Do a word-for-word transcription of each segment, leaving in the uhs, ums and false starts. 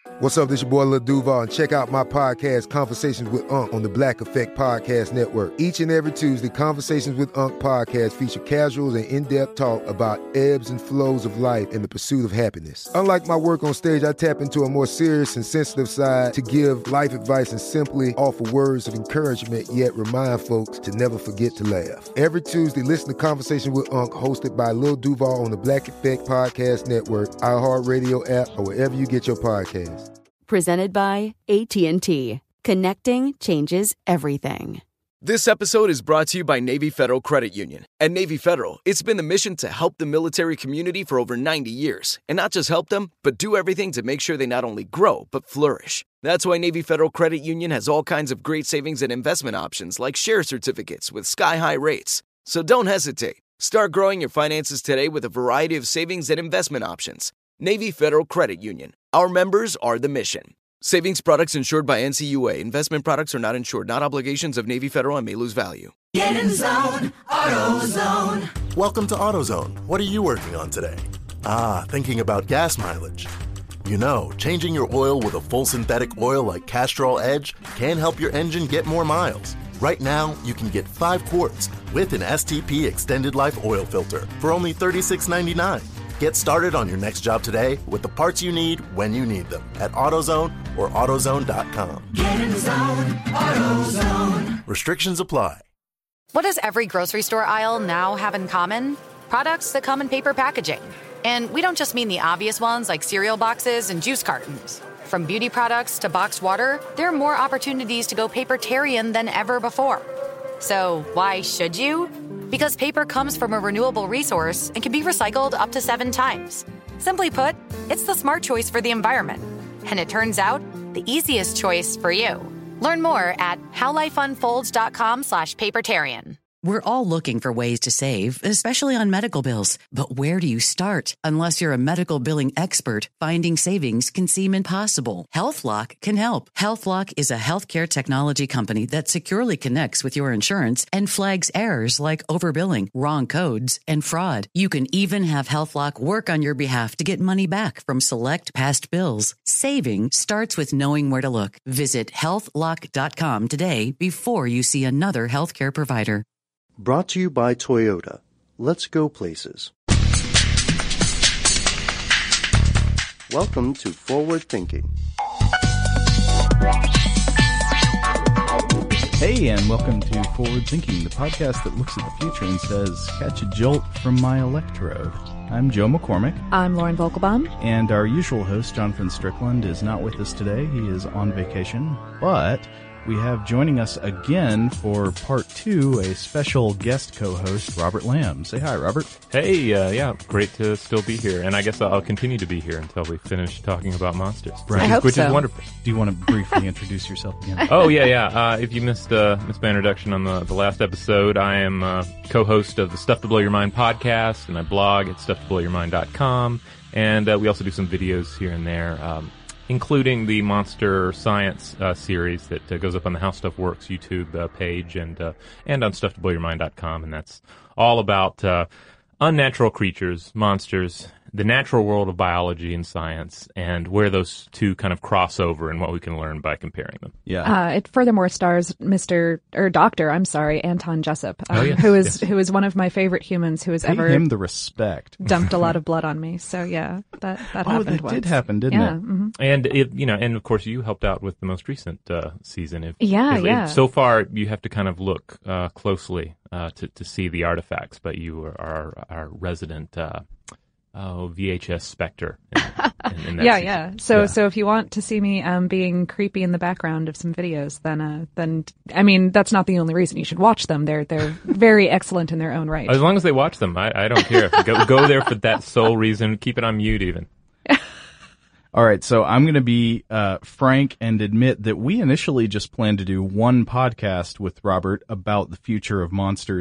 What's up, this your boy Lil Duval, and check out my podcast, Conversations with Unc, on the Black Effect Podcast Network. Each and every Tuesday, Conversations with Unc podcast feature casuals and in-depth talk about ebbs and flows of life and the pursuit of happiness. Unlike my work on stage, I tap into a more serious and sensitive side to give life advice and simply offer words of encouragement, yet remind folks to never forget to laugh. Every Tuesday, listen to Conversations with Unc, hosted by Lil Duval on the Black Effect Podcast Network, iHeartRadio app, or wherever you get your podcasts. Presented by A T and T. Connecting changes everything. This episode is brought to you by Navy Federal Credit Union. At Navy Federal, it's been the mission to help the military community for over ninety years. And not just help them, but do everything to make sure they not only grow, but flourish. That's why Navy Federal Credit Union has all kinds of great savings and investment options like share certificates with sky-high rates. So don't hesitate. Start growing your finances today with a variety of savings and investment options. Navy Federal Credit Union. Our members are the mission. Savings products insured by N C U A. Investment products are not insured, not obligations of Navy Federal and may lose value. Get in zone, AutoZone. Welcome to AutoZone. What are you working on today? Ah, thinking about gas mileage. You know, changing your oil with a full synthetic oil like Castrol Edge can help your engine get more miles. Right now, you can get five quarts with an S T P Extended Life Oil Filter for only thirty-six ninety-nine. Get started on your next job today with the parts you need when you need them at AutoZone or AutoZone dot com. Get in the zone, AutoZone. Restrictions apply. What does every grocery store aisle now have in common? Products that come in paper packaging. And we don't just mean the obvious ones like cereal boxes and juice cartons. From beauty products to boxed water, there are more opportunities to go papertarian than ever before. So why should you? Because paper comes from a renewable resource and can be recycled up to seven times. Simply put, it's the smart choice for the environment. And it turns out, the easiest choice for you. Learn more at howlifeunfolds.com slash papertarian. We're all looking for ways to save, especially on medical bills. But where do you start? Unless you're a medical billing expert, finding savings can seem impossible. HealthLock can help. HealthLock is a healthcare technology company that securely connects with your insurance and flags errors like overbilling, wrong codes, and fraud. You can even have HealthLock work on your behalf to get money back from select past bills. Saving starts with knowing where to look. Visit health lock dot com today before you see another healthcare provider. Brought to you by Toyota. Let's go places. Welcome to Forward Thinking. Hey, and welcome to Forward Thinking, the podcast that looks at the future and says, catch a jolt from my electrode. I'm Joe McCormick. I'm Lauren Vogelbaum. And our usual host, Jonathan Strickland, is not with us today. He is on vacation, but we have joining us again for part two, a special guest co-host, Robert Lamb. Say hi, Robert. Hey, uh, yeah, great to still be here. And I guess I'll continue to be here until we finish talking about monsters. Right. I hope Which so. is wonderful. Do you want to briefly introduce yourself again? Oh, yeah, yeah. Uh, if you missed, uh, missed my introduction on the, the last episode, I am uh, co-host of the Stuff to Blow Your Mind podcast, and I blog at stuff to blow your mind dot com. And uh, we also do some videos here and there, um, including the Monster Science uh, series that uh, goes up on the How Stuff Works YouTube uh, page and uh, and on stuff to blow your mind dot com, and that's all about uh, unnatural creatures, monsters, the natural world of biology and science, and where those two kind of cross over and what we can learn by comparing them. Yeah. Uh, it furthermore stars Mister or Doctor, I'm sorry, Anton Jessup, um, Oh, yes, who is yes. who is one of my favorite humans who has Pay ever him the respect. dumped a lot of blood on me. So yeah, that that Oh, happened that once. did happen, didn't yeah, it? mhm. And it, you know, and of course, you helped out with the most recent uh, season. If, Yeah, if, yeah. If so far, you have to kind of look uh, closely uh, to to see the artifacts, but you are our, our resident uh, oh, V H S Spectre. In, in, in that yeah, season. yeah. So Yeah. so if you want to see me um being creepy in the background of some videos, then uh then I mean that's not the only reason you should watch them. They're they're very excellent in their own right. As long as they watch them, I, I don't care. go go there for that sole reason. Keep it on mute, even. All right, so I'm going to be uh, frank and admit that we initially just planned to do one podcast with Robert about the future of monsters,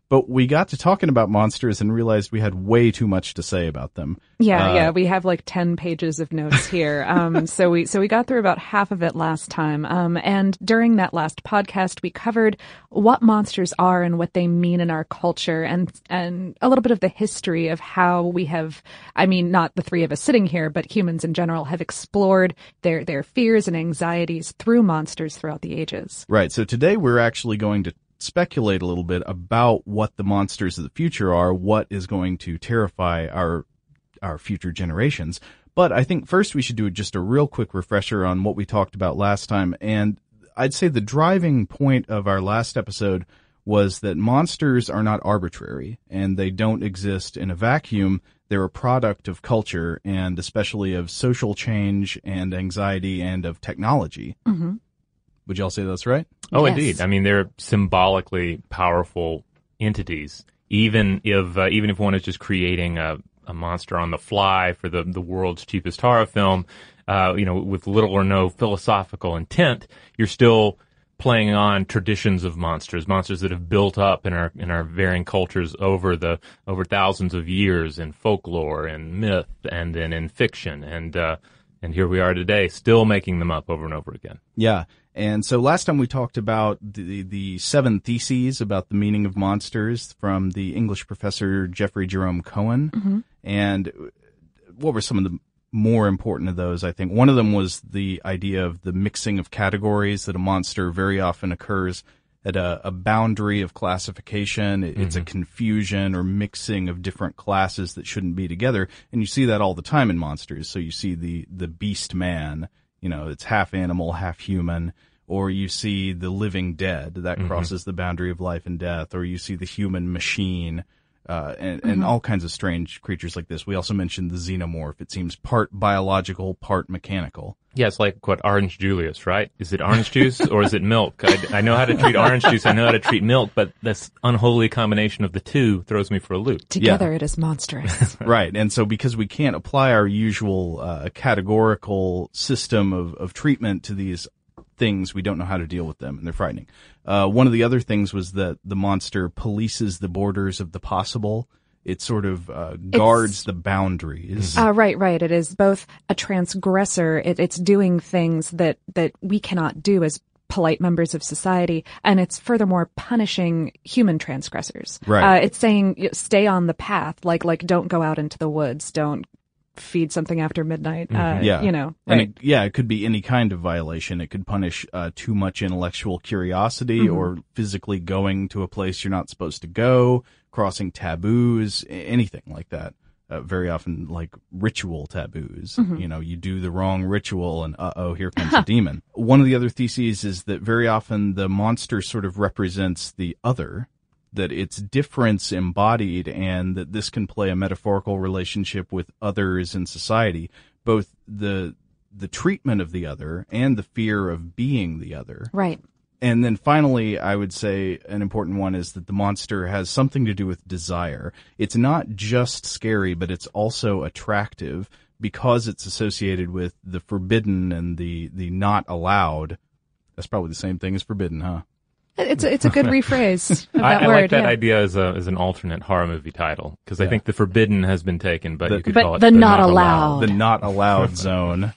But we got to talking about monsters and realized we had way too much to say about them. Yeah, uh, yeah, we have like ten pages of notes here. Um, so we so we got through about half of it last time. Um, and during that last podcast, we covered what monsters are and what they mean in our culture, and and a little bit of the history of how we have, I mean, not the three of us sitting here, but humans in general have explored their their fears and anxieties through monsters throughout the ages. Right. So today we're actually going to speculate a little bit about what the monsters of the future are, what is going to terrify our our future generations. But I think first we should do just a real quick refresher on what we talked about last time. And I'd say the driving point of our last episode was that monsters are not arbitrary and they don't exist in a vacuum. They're a product of culture and especially of social change and anxiety and of technology. Mm-hmm. Would y'all say that's right? Oh, Yes. indeed. I mean, they're symbolically powerful entities. Even if uh, even if one is just creating a, a monster on the fly for the, the world's cheapest horror film, uh, you know, with little or no philosophical intent, you're still playing on traditions of monsters, monsters that have built up in our in our varying cultures over the over thousands of years in folklore and myth and then in fiction, and uh, and here we are today, still making them up over and over again. Yeah. And so last time we talked about the the seven theses about the meaning of monsters from the English professor Jeffrey Jerome Cohen. Mm-hmm. And what were some of the more important of those? I think one of them was the idea of the mixing of categories, that a monster very often occurs at a, a boundary of classification. It, mm-hmm. It's a confusion or mixing of different classes that shouldn't be together. And you see that all the time in monsters. So you see the, the beast man. You know, it's half animal, half human, or you see the living dead that mm-hmm. crosses the boundary of life and death, or you see the human machine, uh, and, and mm-hmm. all kinds of strange creatures like this. We also mentioned the xenomorph. It seems part biological, part mechanical. Yeah, it's like what Orange Julius, right? Is it orange juice or is it milk? I, I know how to treat orange juice. I know how to treat milk, but this unholy combination of the two throws me for a loop. Together yeah. it is monstrous. Right. And so because we can't apply our usual uh, categorical system of, of treatment to these things, we don't know how to deal with them, and they're frightening. Uh, one of the other things was that the monster polices the borders of the possible. It sort of uh, guards it's, the boundaries. Uh, right, right. It is both a transgressor. It, it's doing things that, that we cannot do as polite members of society, and it's furthermore punishing human transgressors. Right. Uh, it's saying stay on the path, like like don't go out into the woods, don't feed something after midnight. Mm-hmm. Uh, yeah. You know. And right. it, yeah, it could be any kind of violation. It could punish uh, too much intellectual curiosity mm-hmm. or physically going to a place you're not supposed to go, crossing taboos, anything like that. Uh, very often like ritual taboos. Mm-hmm. You know, you do the wrong ritual and uh-oh, here comes a demon. One of the other theses is that very often the monster sort of represents the other, that it's difference embodied, and that this can play a metaphorical relationship with others in society, both the the treatment of the other and the fear of being the other. Right. And then finally, I would say an important one is that the monster has something to do with desire. It's not just scary, but it's also attractive because it's associated with the forbidden and the, the not allowed. That's probably the same thing as forbidden, huh? It's a, it's a good rephrase of that I, I word. like that yeah. idea as a as an alternate horror movie title, because I think the forbidden has been taken, but The- you could but call it the the not not allowed. The not allowed zone.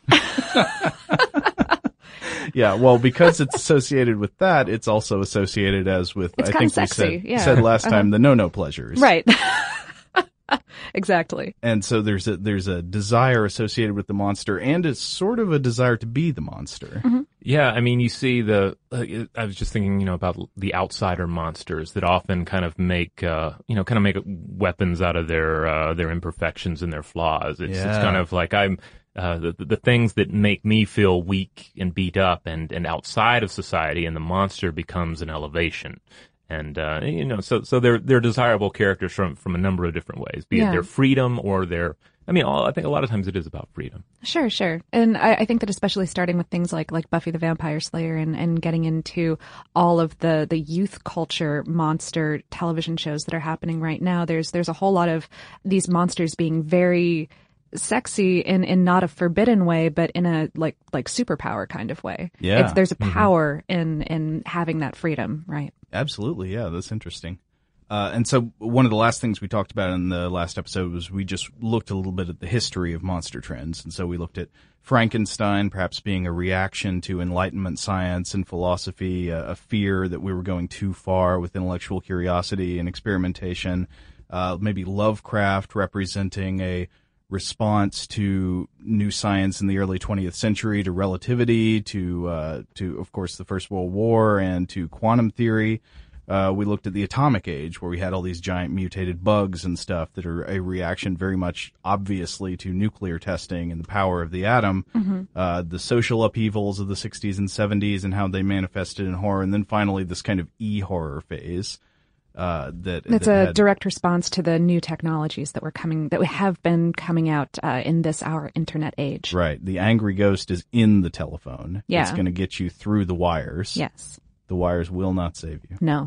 Yeah, well, because it's associated with that, it's also associated as with, It's I kinda think we sexy, said, yeah. said last Uh-huh. time, the no-no pleasures. Right. Exactly. And so there's a there's a desire associated with the monster, and it's sort of a desire to be the monster. Mm-hmm. Yeah, I mean, you see the, uh, I was just thinking, you know, about the outsider monsters that often kind of make, uh, you know, kind of make weapons out of their, uh, their imperfections and their flaws. It's, Yeah. it's kind of like I'm, uh, the, the things that make me feel weak and beat up and, and outside of society, and the monster becomes an elevation. And, uh, you know, so, so they're, they're desirable characters from, from a number of different ways, be Yeah. it their freedom or their, I mean, all, I think a lot of times it is about freedom. Sure, sure. And I, I think that especially starting with things like, like Buffy the Vampire Slayer and, and getting into all of the, the youth culture monster television shows that are happening right now, there's, there's a whole lot of these monsters being very sexy in, in not a forbidden way, but in a like, like superpower kind of way. Yeah. It's, there's a Mhm. power in, in having that freedom, right? Absolutely, yeah, that's interesting. Uh, and so one of the last things we talked about in the last episode was we just looked a little bit at the history of monster trends. And so we looked at Frankenstein perhaps being a reaction to Enlightenment science and philosophy, a, a fear that we were going too far with intellectual curiosity and experimentation. Uh, maybe Lovecraft representing a response to new science in the early twentieth century, to relativity, to, uh, to, of course, the First World War and to quantum theory. Uh, we looked at the atomic age, where we had all these giant mutated bugs and stuff that are a reaction very much obviously to nuclear testing and the power of the atom. Mm-hmm. Uh, the social upheavals of the sixties and seventies and how they manifested in horror. And then finally this kind of e-horror phase. Uh, that It's that a had, direct response to the new technologies that were coming, that have been coming out uh, in this our internet age. Right. The angry ghost is in the telephone. Yeah. It's going to get you through the wires. Yes. The wires will not save you. No.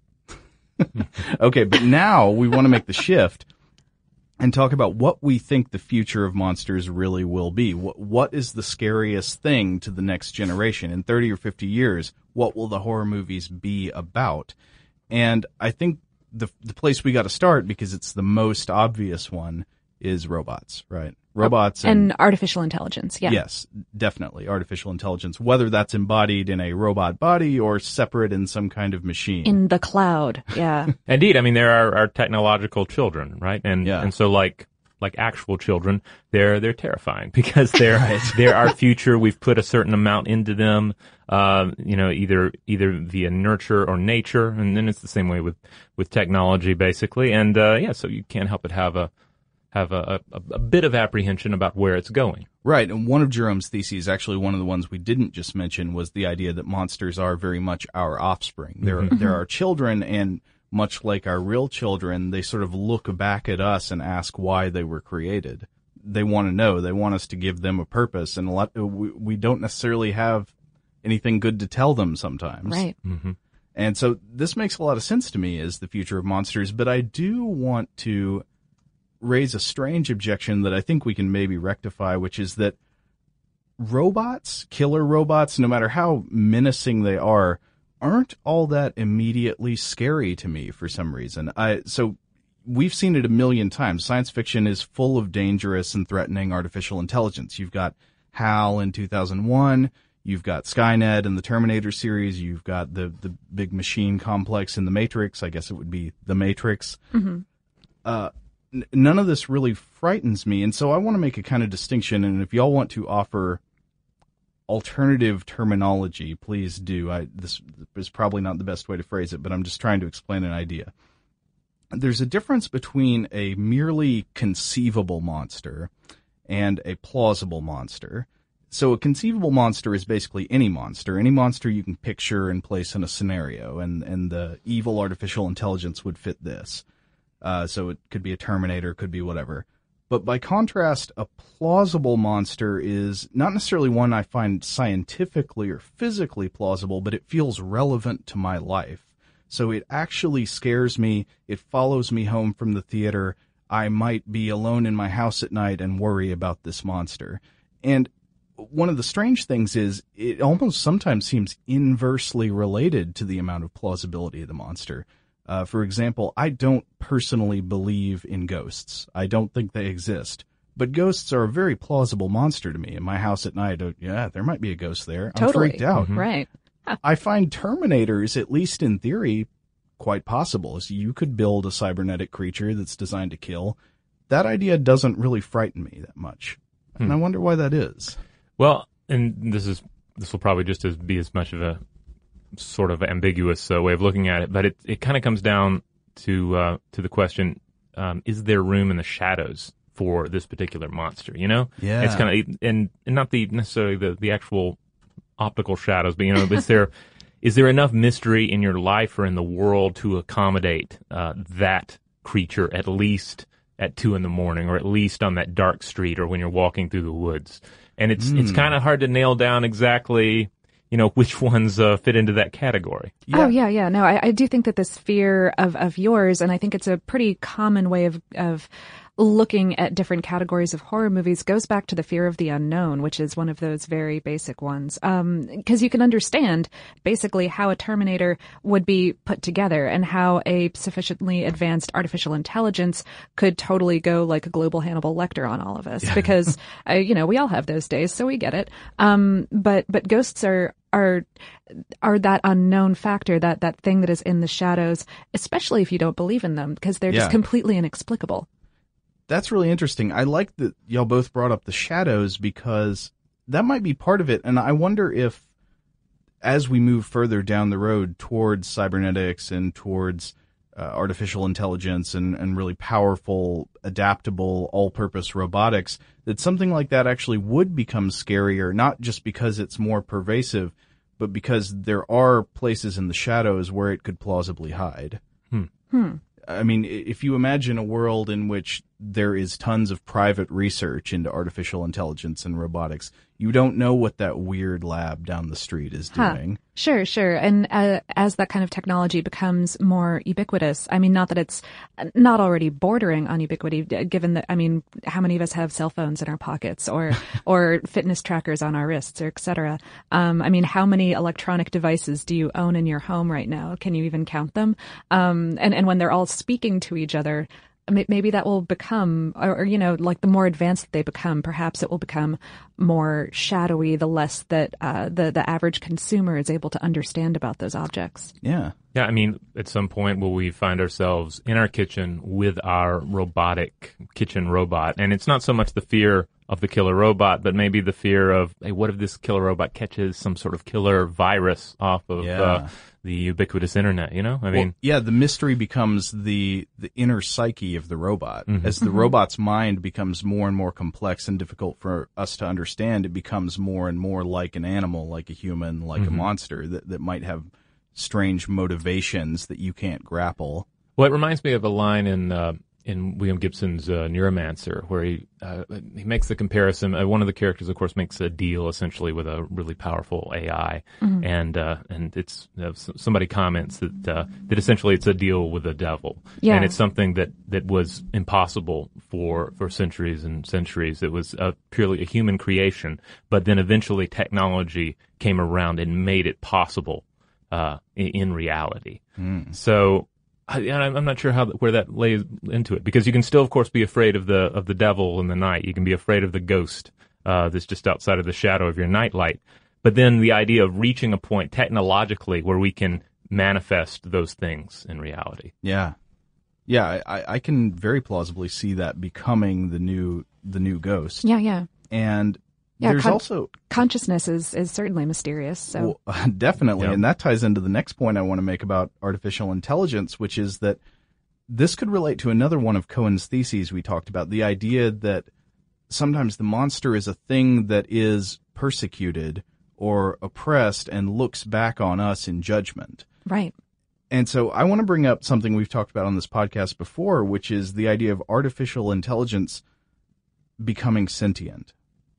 Okay, but now we want to make the shift and talk about what we think the future of monsters really will be. What, what is the scariest thing to the next generation? In thirty or fifty years, what will the horror movies be about? And I think the the place we got to start, because it's the most obvious one, is robots, right? Robots and, and artificial intelligence. Yeah. Yes, definitely. Artificial intelligence, whether that's embodied in a robot body or separate in some kind of machine. In the cloud. Yeah. Indeed. I mean, there are, are technological children, right? And, Yeah. and so like, like actual children, they're, they're terrifying because they're, Right. they're our future. We've put a certain amount into them, uh, you know, either, either via nurture or nature. And then it's the same way with, with technology, basically. And, uh, yeah, so you can't help but have a, have a, a, a bit of apprehension about where it's going. Right, and one of Jerome's theses, actually one of the ones we didn't just mention, was the idea that monsters are very much our offspring. They're, Mhm. they're our children, and much like our real children, they sort of look back at us and ask why they were created. They want to know. They want us to give them a purpose, and a lot, we, we don't necessarily have anything good to tell them sometimes. Right. Mm-hmm. And so this makes a lot of sense to me as the future of monsters, but I do want to raise a strange objection that I think we can maybe rectify, which is that robots, killer robots, no matter how menacing they are, aren't all that immediately scary to me for some reason. I, so we've seen it a million times. Science fiction is full of dangerous and threatening artificial intelligence. You've got HAL in two thousand one. You've got Skynet in the Terminator series. You've got the, the big machine complex in the Matrix. I guess it would be the Matrix. Mm-hmm. Uh, n- none of this really frightens me. And so I want to make a kind of distinction. And if y'all want to offer alternative terminology, please do. I, this is probably not the best way to phrase it, but I'm just trying to explain an idea. There's a difference between a merely conceivable monster and a plausible monster. So a conceivable monster is basically any monster, any monster you can picture and place in a scenario, and, and the evil artificial intelligence would fit this. Uh, so it could be a Terminator, could be whatever. But by contrast, a plausible monster is not necessarily one I find scientifically or physically plausible, but it feels relevant to my life. So it actually scares me. It follows me home from the theater. I might be alone in my house at night and worry about this monster. And one of the strange things is it almost sometimes seems inversely related to the amount of plausibility of the monster. Uh, for example, I don't personally believe in ghosts. I don't think they exist. But ghosts are a very plausible monster to me. In my house at night, uh, yeah, there might be a ghost there. I'm Totally. freaked out. Mm-hmm. Right. I find Terminators, at least in theory, quite possible. So you could build a cybernetic creature that's designed to kill. That idea doesn't really frighten me that much. Hmm. And I wonder why that is. Well, and this is this will probably just as be as much of a sort of ambiguous uh, way of looking at it, but it it kind of comes down to uh, to the question: um, is there room in the shadows for this particular monster? You know, Yeah. it's kind of and, and not the necessarily the the actual optical shadows, but you know, is there is there enough mystery in your life or in the world to accommodate uh, that creature at least at two in the morning, or at least on that dark street, or when you're walking through the woods? And it's Mm. it's kind of hard to nail down exactly, you know, which ones uh, fit into that category. Yeah. Oh, yeah, yeah. No, I, I do think that this fear of, of yours, and I think it's a pretty common way of, of looking at different categories of horror movies goes back to the fear of the unknown, which is one of those very basic ones. Um, because you can understand basically how a Terminator would be put together and how a sufficiently advanced artificial intelligence could totally go like a global Hannibal Lecter on all of us. Because, uh, you know, we all have those days, so we get it. Um, but, but ghosts are, are are that unknown factor, that that thing that is in the shadows, especially if you don't believe in them, because they're Yeah. just completely inexplicable. That's really interesting. I like that y'all both brought up the shadows because that might be part of it. And I wonder if as we move further down the road towards cybernetics and towards uh, artificial intelligence and, and really powerful, adaptable, all-purpose robotics, that something like that actually would become scarier, not just because it's more pervasive, but because there are places in the shadows where it could plausibly hide. Hmm. Hmm. I mean, if you imagine a world in which there is tons of private research into artificial intelligence and robotics, you don't know what that weird lab down the street is Huh. doing. Sure, sure. And uh, as that kind of technology becomes more ubiquitous, I mean, not that it's not already bordering on ubiquity, given that, I mean, how many of us have cell phones in our pockets or or fitness trackers on our wrists, or et cetera? Um, I mean, how many electronic devices do you own in your home right now? Can you even count them? Um, and, and when they're all speaking to each other, maybe that will become, or, or, you know, like the more advanced they become, perhaps it will become more shadowy, the less that uh, the, the average consumer is able to understand about those objects. Yeah. Yeah, I mean, at some point will we find ourselves in our kitchen with our robotic kitchen robot, and it's not so much the fear of the killer robot, but maybe the fear of, hey, what if this killer robot catches some sort of killer virus off of Yeah. uh, the ubiquitous internet, you know? I mean, Well, yeah, the mystery becomes the the inner psyche of the robot. Mhm. As the Mhm. robot's mind becomes more and more complex and difficult for us to understand, it becomes more and more like an animal, like a human, like a Mhm. monster that, that might have strange motivations that you can't grapple. well, it reminds me of a line in uh, in William Gibson's uh, Neuromancer, where he uh, he makes the comparison. Uh, one of the characters, of course, makes a deal essentially with a really powerful A I, Mhm. and uh, and it's uh, s- somebody comments that uh, that essentially it's a deal with the devil, Yeah. and it's something that, that was impossible for for centuries and centuries. It was uh, purely a human creation, but then eventually technology came around and made it possible uh, in, in reality. Mm. So. I, and I'm I'm not sure how where that lays into it, because you can still, of course, be afraid of the of the devil in the night. You can be afraid of the ghost uh, that's just outside of the shadow of your nightlight. But then the idea of reaching a point technologically where we can manifest those things in reality. Yeah. Yeah, I, I can very plausibly see that becoming the new the new ghost. Yeah, yeah. And Yeah, there's con- also consciousness is, is certainly mysterious. So Well, definitely. Yeah. And that ties into the next point I want to make about artificial intelligence, which is that this could relate to another one of Cohen's theses we talked about, the idea that sometimes the monster is a thing that is persecuted or oppressed and looks back on us in judgment. right. And so I want to bring up something we've talked about on this podcast before, which is the idea of artificial intelligence becoming sentient.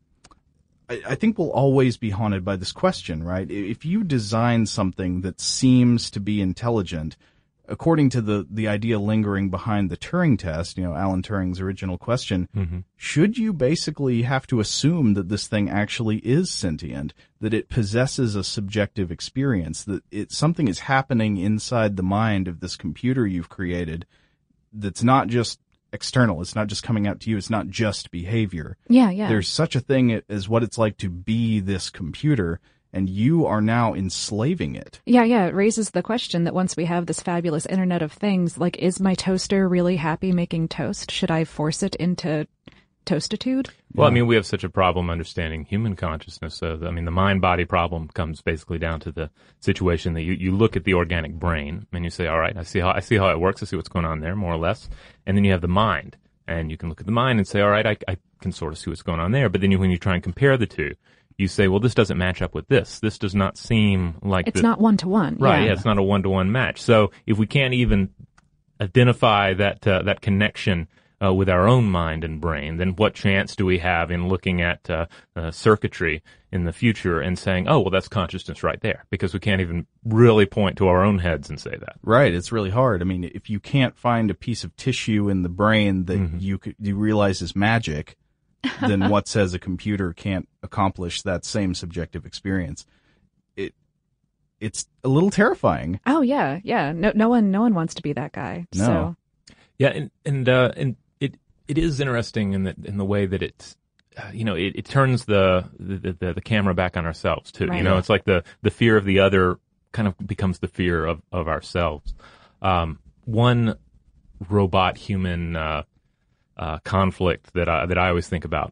I, I think we'll always be haunted by this question, right? If you design something that seems to be intelligent, according to the, the idea lingering behind the Turing test, you know, Alan Turing's original question, Mm-hmm. should you basically have to assume that this thing actually is sentient, that it possesses a subjective experience, that it something is happening inside the mind of this computer you've created that's not just external, it's not just coming out to you, it's not just behavior. Yeah, yeah. There's such a thing as what it's like to be this computer, and you are now enslaving it. Yeah, yeah. It raises the question that once we have this fabulous Internet of Things, like, is my toaster really happy making toast? Should I force it into toastitude? Well, I mean, we have such a problem understanding human consciousness. So, I mean, the mind-body problem comes basically down to the situation that you, you look at the organic brain and you say, all right, I see how I see how it works. I see what's going on there, more or less. And then you have the mind, and you can look at the mind and say, all right, I, I can sort of see what's going on there. But then you, when you try and compare the two, you say, well, this doesn't match up with this. This does not seem like It's the, not one-to-one. right. Yeah. Yeah, it's not a one-to-one match. So if we can't even identify that uh, that connection uh, with our own mind and brain, then what chance do we have in looking at uh, uh, circuitry in the future and saying, oh, well, that's consciousness right there, because we can't even really point to our own heads and say that. Right. It's really hard. I mean, if you can't find a piece of tissue in the brain that mm-hmm. you could, you realize is magic, then what says a computer can't accomplish that same subjective experience? It it's a little terrifying. Oh yeah, yeah. No, no one, no one wants to be that guy. No. So. Yeah, and and uh, and it it is interesting in the in the way that it's, uh, you know, it, it turns the, the the the camera back on ourselves too. Right. You know, it's like the the fear of the other kind of becomes the fear of of ourselves. Um, one robot human uh, uh, conflict that I that I always think about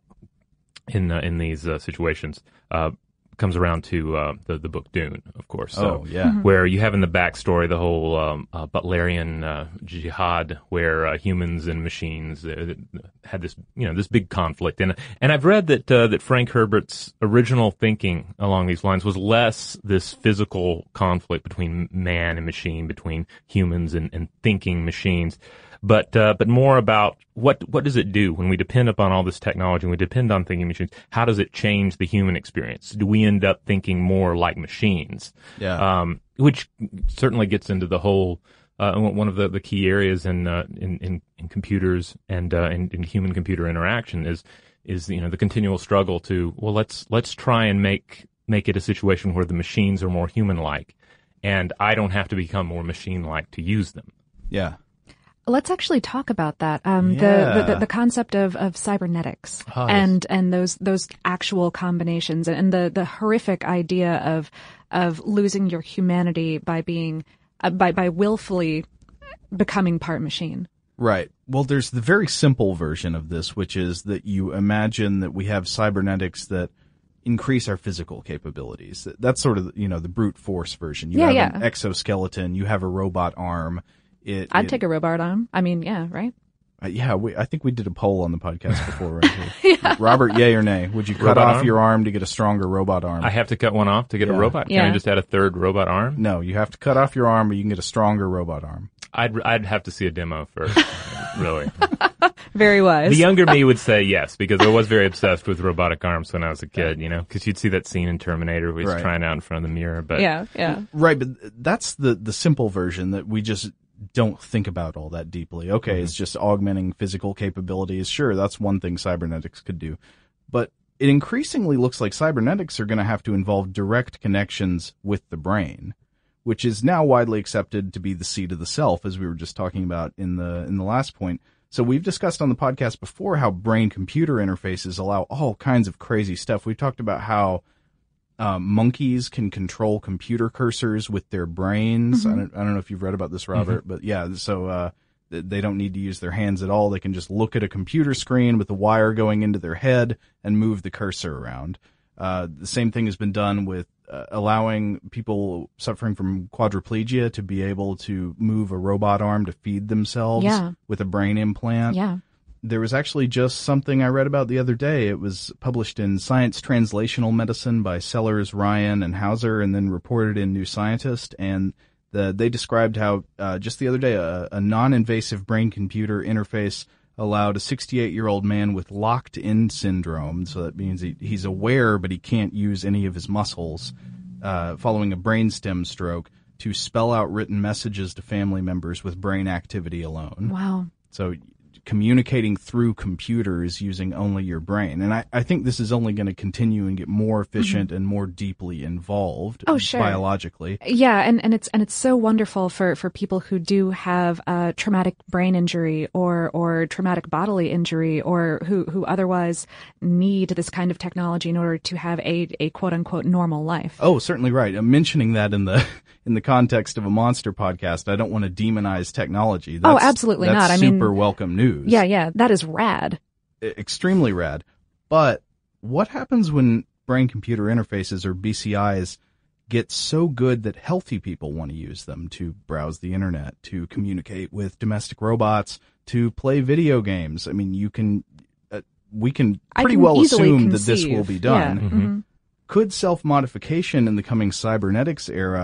in uh, in these uh, situations uh, comes around to uh, the the book Dune, of course. So, oh yeah, mm-hmm. where you have in the backstory the whole um, uh, Butlerian uh, jihad, where uh, humans and machines uh, had this you know this big conflict, and and I've read that uh, that Frank Herbert's original thinking along these lines was less this physical conflict between man and machine, between humans and, and thinking machines. But uh, but more about what what does it do when we depend upon all this technology and we depend on thinking machines? How does it change the human experience? Do we end up thinking more like machines? Yeah. Um, which certainly gets into the whole uh, one of the, the key areas in, uh, in in in computers and uh, in, in human computer interaction is is you know the continual struggle to well let's let's try and make make it a situation where the machines are more human like, and I don't have to become more machine like to use them. Yeah. Let's actually talk about that. Um, yeah. the, the the concept of, of cybernetics oh, and and those those actual combinations and the, the horrific idea of of losing your humanity by being uh, by by willfully becoming part machine. Right. Well, there's the very simple version of this, which is that you imagine that we have cybernetics that increase our physical capabilities. That's sort of you know the brute force version. You yeah, have yeah. an exoskeleton. You have a robot arm. It, I'd it, take a robot arm. I mean, yeah, right? Uh, yeah, we, I think we did a poll on the podcast before, right? Here. yeah. Robert, yay or nay? Would you cut robot off arm? your arm to get a stronger robot arm? I have to cut one off to get yeah. a robot? Can yeah. I just add a third robot arm? No, you have to cut off your arm, but you can get a stronger robot arm. I'd I'd have to see a demo first, really. Very wise. The younger me would say yes, because I was very obsessed with robotic arms when I was a kid, you know, because you'd see that scene in Terminator where he's right. trying out in front of the mirror. But yeah, yeah. Right, but that's the, the simple version that we just don't think about all that deeply. Okay, mm-hmm. It's just augmenting physical capabilities. Sure, that's one thing cybernetics could do. But it increasingly looks like cybernetics are going to have to involve direct connections with the brain, which is now widely accepted to be the seat of the self, as we were just talking about in the in the last point. So we've discussed on the podcast before how brain-computer interfaces allow all kinds of crazy stuff. We've talked about how Um, monkeys can control computer cursors with their brains. Mm-hmm. I don't, I don't know if you've read about this, Robert, mm-hmm. but yeah, so, uh, they don't need to use their hands at all. They can just look at a computer screen with a wire going into their head and move the cursor around. Uh, the same thing has been done with uh, allowing people suffering from quadriplegia to be able to move a robot arm to feed themselves yeah. with a brain implant. Yeah. There was actually just something I read about the other day. It was published in Science Translational Medicine by Sellers, Ryan, and Hauser, and then reported in New Scientist. And the, they described how uh, just the other day a, a non-invasive brain-computer interface allowed a sixty-eight-year-old man with locked-in syndrome, so that means he, he's aware but he can't use any of his muscles, uh, following a brainstem stroke, to spell out written messages to family members with brain activity alone. Wow. So communicating through computers using only your brain. And I, I think this is only going to continue and get more efficient mm-hmm. and more deeply involved oh, sure. biologically. Yeah, and, and it's and it's so wonderful for, for people who do have a traumatic brain injury or or traumatic bodily injury or who, who otherwise need this kind of technology in order to have a, a quote unquote normal life. Oh, certainly right. I'm mentioning that in the in the context of a monster podcast. I don't want to demonize technology. That's, oh, absolutely that's not. I super mean, welcome news. Yeah, yeah, that is rad. Extremely rad. But what happens when brain-computer interfaces, or B C Is, get so good that healthy people want to use them to browse the internet, to communicate with domestic robots, to play video games? I mean, you can, uh, we can pretty can well assume conceive. that this will be done. Yeah. Mm-hmm. Could self-modification in the coming cybernetics era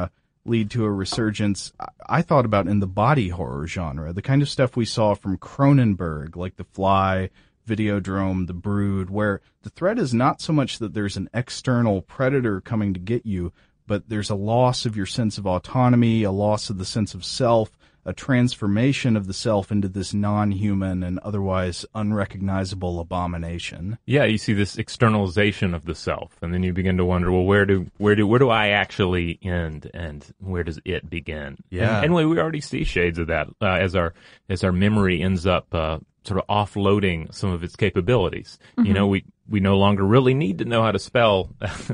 lead to a resurgence I thought about in the body horror genre, the kind of stuff we saw from Cronenberg, like The Fly, Videodrome, The Brood, where the threat is not so much that there's an external predator coming to get you, but there's a loss of your sense of autonomy, a loss of the sense of self, a transformation of the self into this non-human and otherwise unrecognizable abomination. Yeah, you see this externalization of the self, and then you begin to wonder, well, where do where do where do I actually end, and where does it begin? Yeah, and, and we, we already see shades of that uh, as our as our memory ends up uh, sort of offloading some of its capabilities. Mm-hmm. You know, we we no longer really need to know how to spell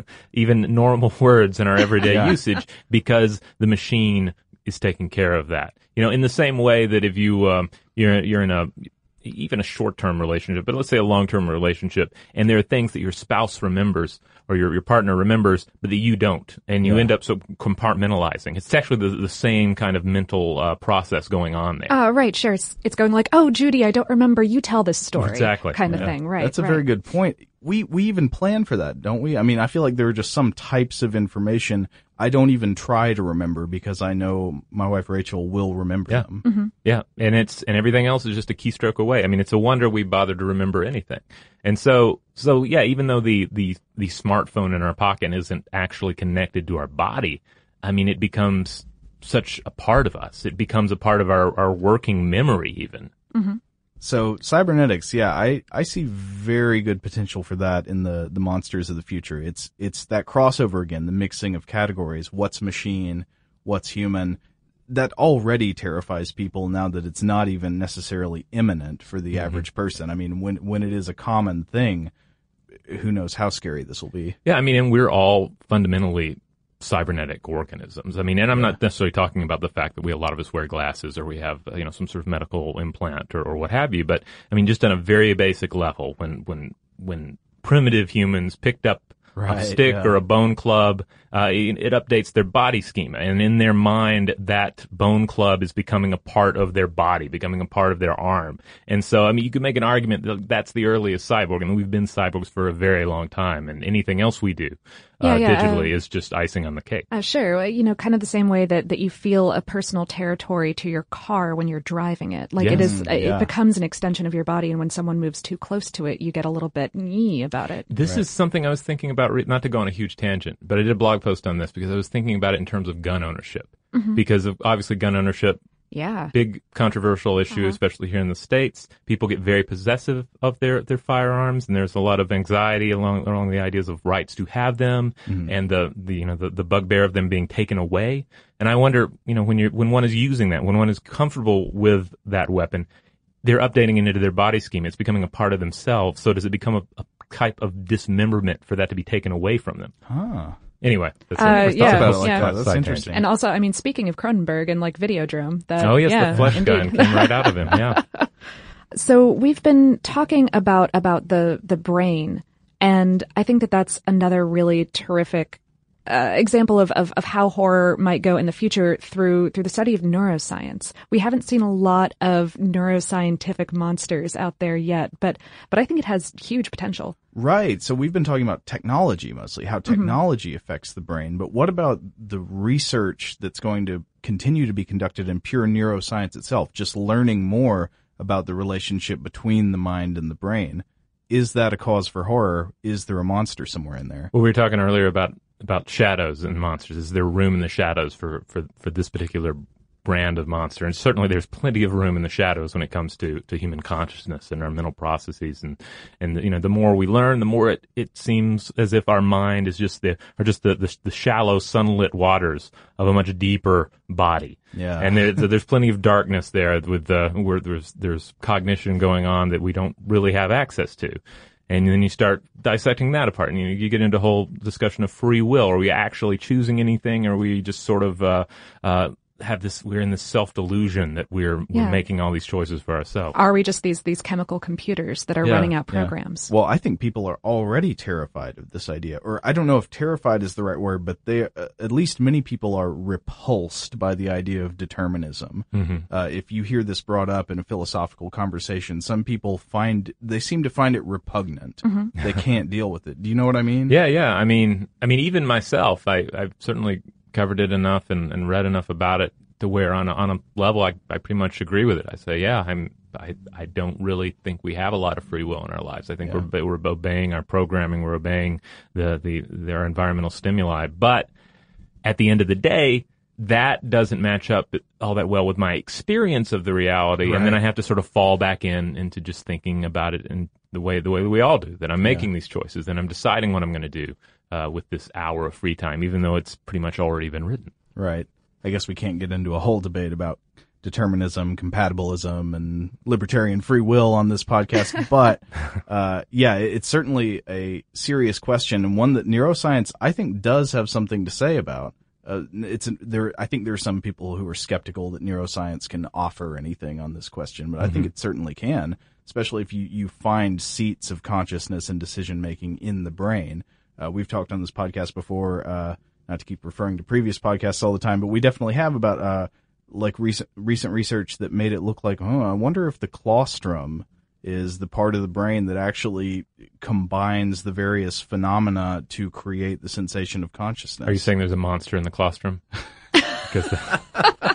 even normal words in our everyday yeah. usage because the machine is taking care of that. You know, in the same way that if you um, you're you're in a even a short-term relationship, but let's say a long-term relationship, and there are things that your spouse remembers or your your partner remembers, but that you don't, and you yeah. end up so compartmentalizing. It's actually the, the same kind of mental uh, process going on there. Uh, right, sure. It's, it's going like, oh, Judy, I don't remember. You tell this story. Exactly. Kind of yeah. thing, right. That's a right. very good point. We we even plan for that, don't we? I mean, I feel like there are just some types of information I don't even try to remember because I know my wife Rachel will remember yeah. them. Mm-hmm. Yeah, and it's and everything else is just a keystroke away. I mean, it's a wonder we bother to remember anything. And so so yeah, even though the the the smartphone in our pocket isn't actually connected to our body, I mean, it becomes such a part of us. It becomes a part of our our working memory even. Mm-hmm. So cybernetics, yeah, I, I see very good potential for that in the, the monsters of the future. It's it's that crossover again, the mixing of categories, what's machine, what's human. That already terrifies people now that it's not even necessarily imminent for the mm-hmm. average person. I mean, when when it is a common thing, who knows how scary this will be. Yeah, I mean, and we're all fundamentally cybernetic organisms. I mean, and I'm yeah. not necessarily talking about the fact that we, a lot of us wear glasses or we have, you know, some sort of medical implant or, or what have you. But I mean, just on a very basic level, when, when, when primitive humans picked up right, a stick yeah. or a bone club, uh, it, it updates their body schema. And in their mind, that bone club is becoming a part of their body, becoming a part of their arm. And so, I mean, you could make an argument that that's the earliest cyborg. I mean, we've been cyborgs for a very long time, and anything else we do Yeah, uh, yeah, digitally uh, is just icing on the cake. Uh, sure. You know, kind of the same way that, that you feel a personal territory to your car when you're driving it. Like Yes. it is, yeah. it becomes an extension of your body, and when someone moves too close to it, you get a little bit "nyeh" about it. This Right. is something I was thinking about, re- not to go on a huge tangent, but I did a blog post on this because I was thinking about it in terms of gun ownership. Mm-hmm. Because of obviously gun ownership, Yeah. big controversial issue, Uh-huh. especially here in the States. People get very possessive of their, their firearms, and there's a lot of anxiety along along the ideas of rights to have them, Mhm. and the, the you know the, the bugbear of them being taken away. And I wonder, you know, when you when one is using that, when one is comfortable with that weapon, they're updating it into their body scheme. It's becoming a part of themselves. So does it become a, a type of dismemberment for that to be taken away from them? Huh. Anyway, that's Uh, let's yeah, talk about it like yeah. that. That's side interesting. And also, I mean, speaking of Cronenberg and like Videodrome, that tangent. Oh yes, yeah, the flesh indeed. gun came right out of him. Yeah. So we've been talking about about the the brain, and I think that that's another really terrific uh, example of, of of how horror might go in the future through through the study of neuroscience. We haven't seen a lot of neuroscientific monsters out there yet, but but I think it has huge potential. Right. So we've been talking about technology mostly, how technology mm-hmm. affects the brain. But what about the research that's going to continue to be conducted in pure neuroscience itself, just learning more about the relationship between the mind and the brain? Is that a cause for horror? Is there a monster somewhere in there? Well, we were talking earlier about, about shadows and monsters. Is there room in the shadows for, for, for this particular brand of monster? And certainly there's plenty of room in the shadows when it comes to, to human consciousness and our mental processes. And, and, you know, the more we learn, the more it, it seems as if our mind is just the, or just the, the, the shallow sunlit waters of a much deeper body. Yeah. And there, there's plenty of darkness there with the, where there's, there's cognition going on that we don't really have access to. And then you start dissecting that apart, and you, you get into a whole discussion of free will. Are we actually choosing anything, or are we just sort of, uh, uh, have this, we're in this self-delusion that we're, Yeah. we're making all these choices for ourselves. Are we just these these chemical computers that are Yeah, running out yeah. programs? Well, I think people are already terrified of this idea. Or I don't know if terrified is the right word, but they, uh, at least many people are repulsed by the idea of determinism. Mm-hmm. Uh, if you hear this brought up in a philosophical conversation, some people find, they seem to find it repugnant. Mm-hmm. They can't deal with it. Do you know what I mean? Yeah, yeah. I mean, I mean, even myself, I, I've certainly covered it enough and, and read enough about it to where on a, on a level I, I pretty much agree with it. I say, yeah, I'm, I, I don't really think we have a lot of free will in our lives. I think yeah. we're, we're obeying our programming, we're obeying the, the, their environmental stimuli. But at the end of the day, that doesn't match up all that well with my experience of the reality. Right. And then I have to sort of fall back in into just thinking about it in the way, the way that we all do, that I'm making yeah. these choices and I'm deciding what I'm going to do, uh, with this hour of free time, even though it's pretty much already been written. Right. I guess we can't get into a whole debate about determinism, compatibilism, and libertarian free will on this podcast, but uh yeah, it's certainly a serious question and one that neuroscience, I think, does have something to say about. Uh, it's there. I think there are some people who are skeptical that neuroscience can offer anything on this question, but mm-hmm. I think it certainly can, especially if you, you find seats of consciousness and decision making in the brain. Uh, we've talked on this podcast before. Uh, Not to keep referring to previous podcasts all the time, but we definitely have about uh like recent recent research that made it look like, oh, I wonder if the claustrum is the part of the brain that actually combines the various phenomena to create the sensation of consciousness. Are you saying there's a monster in the claustrum? Because the...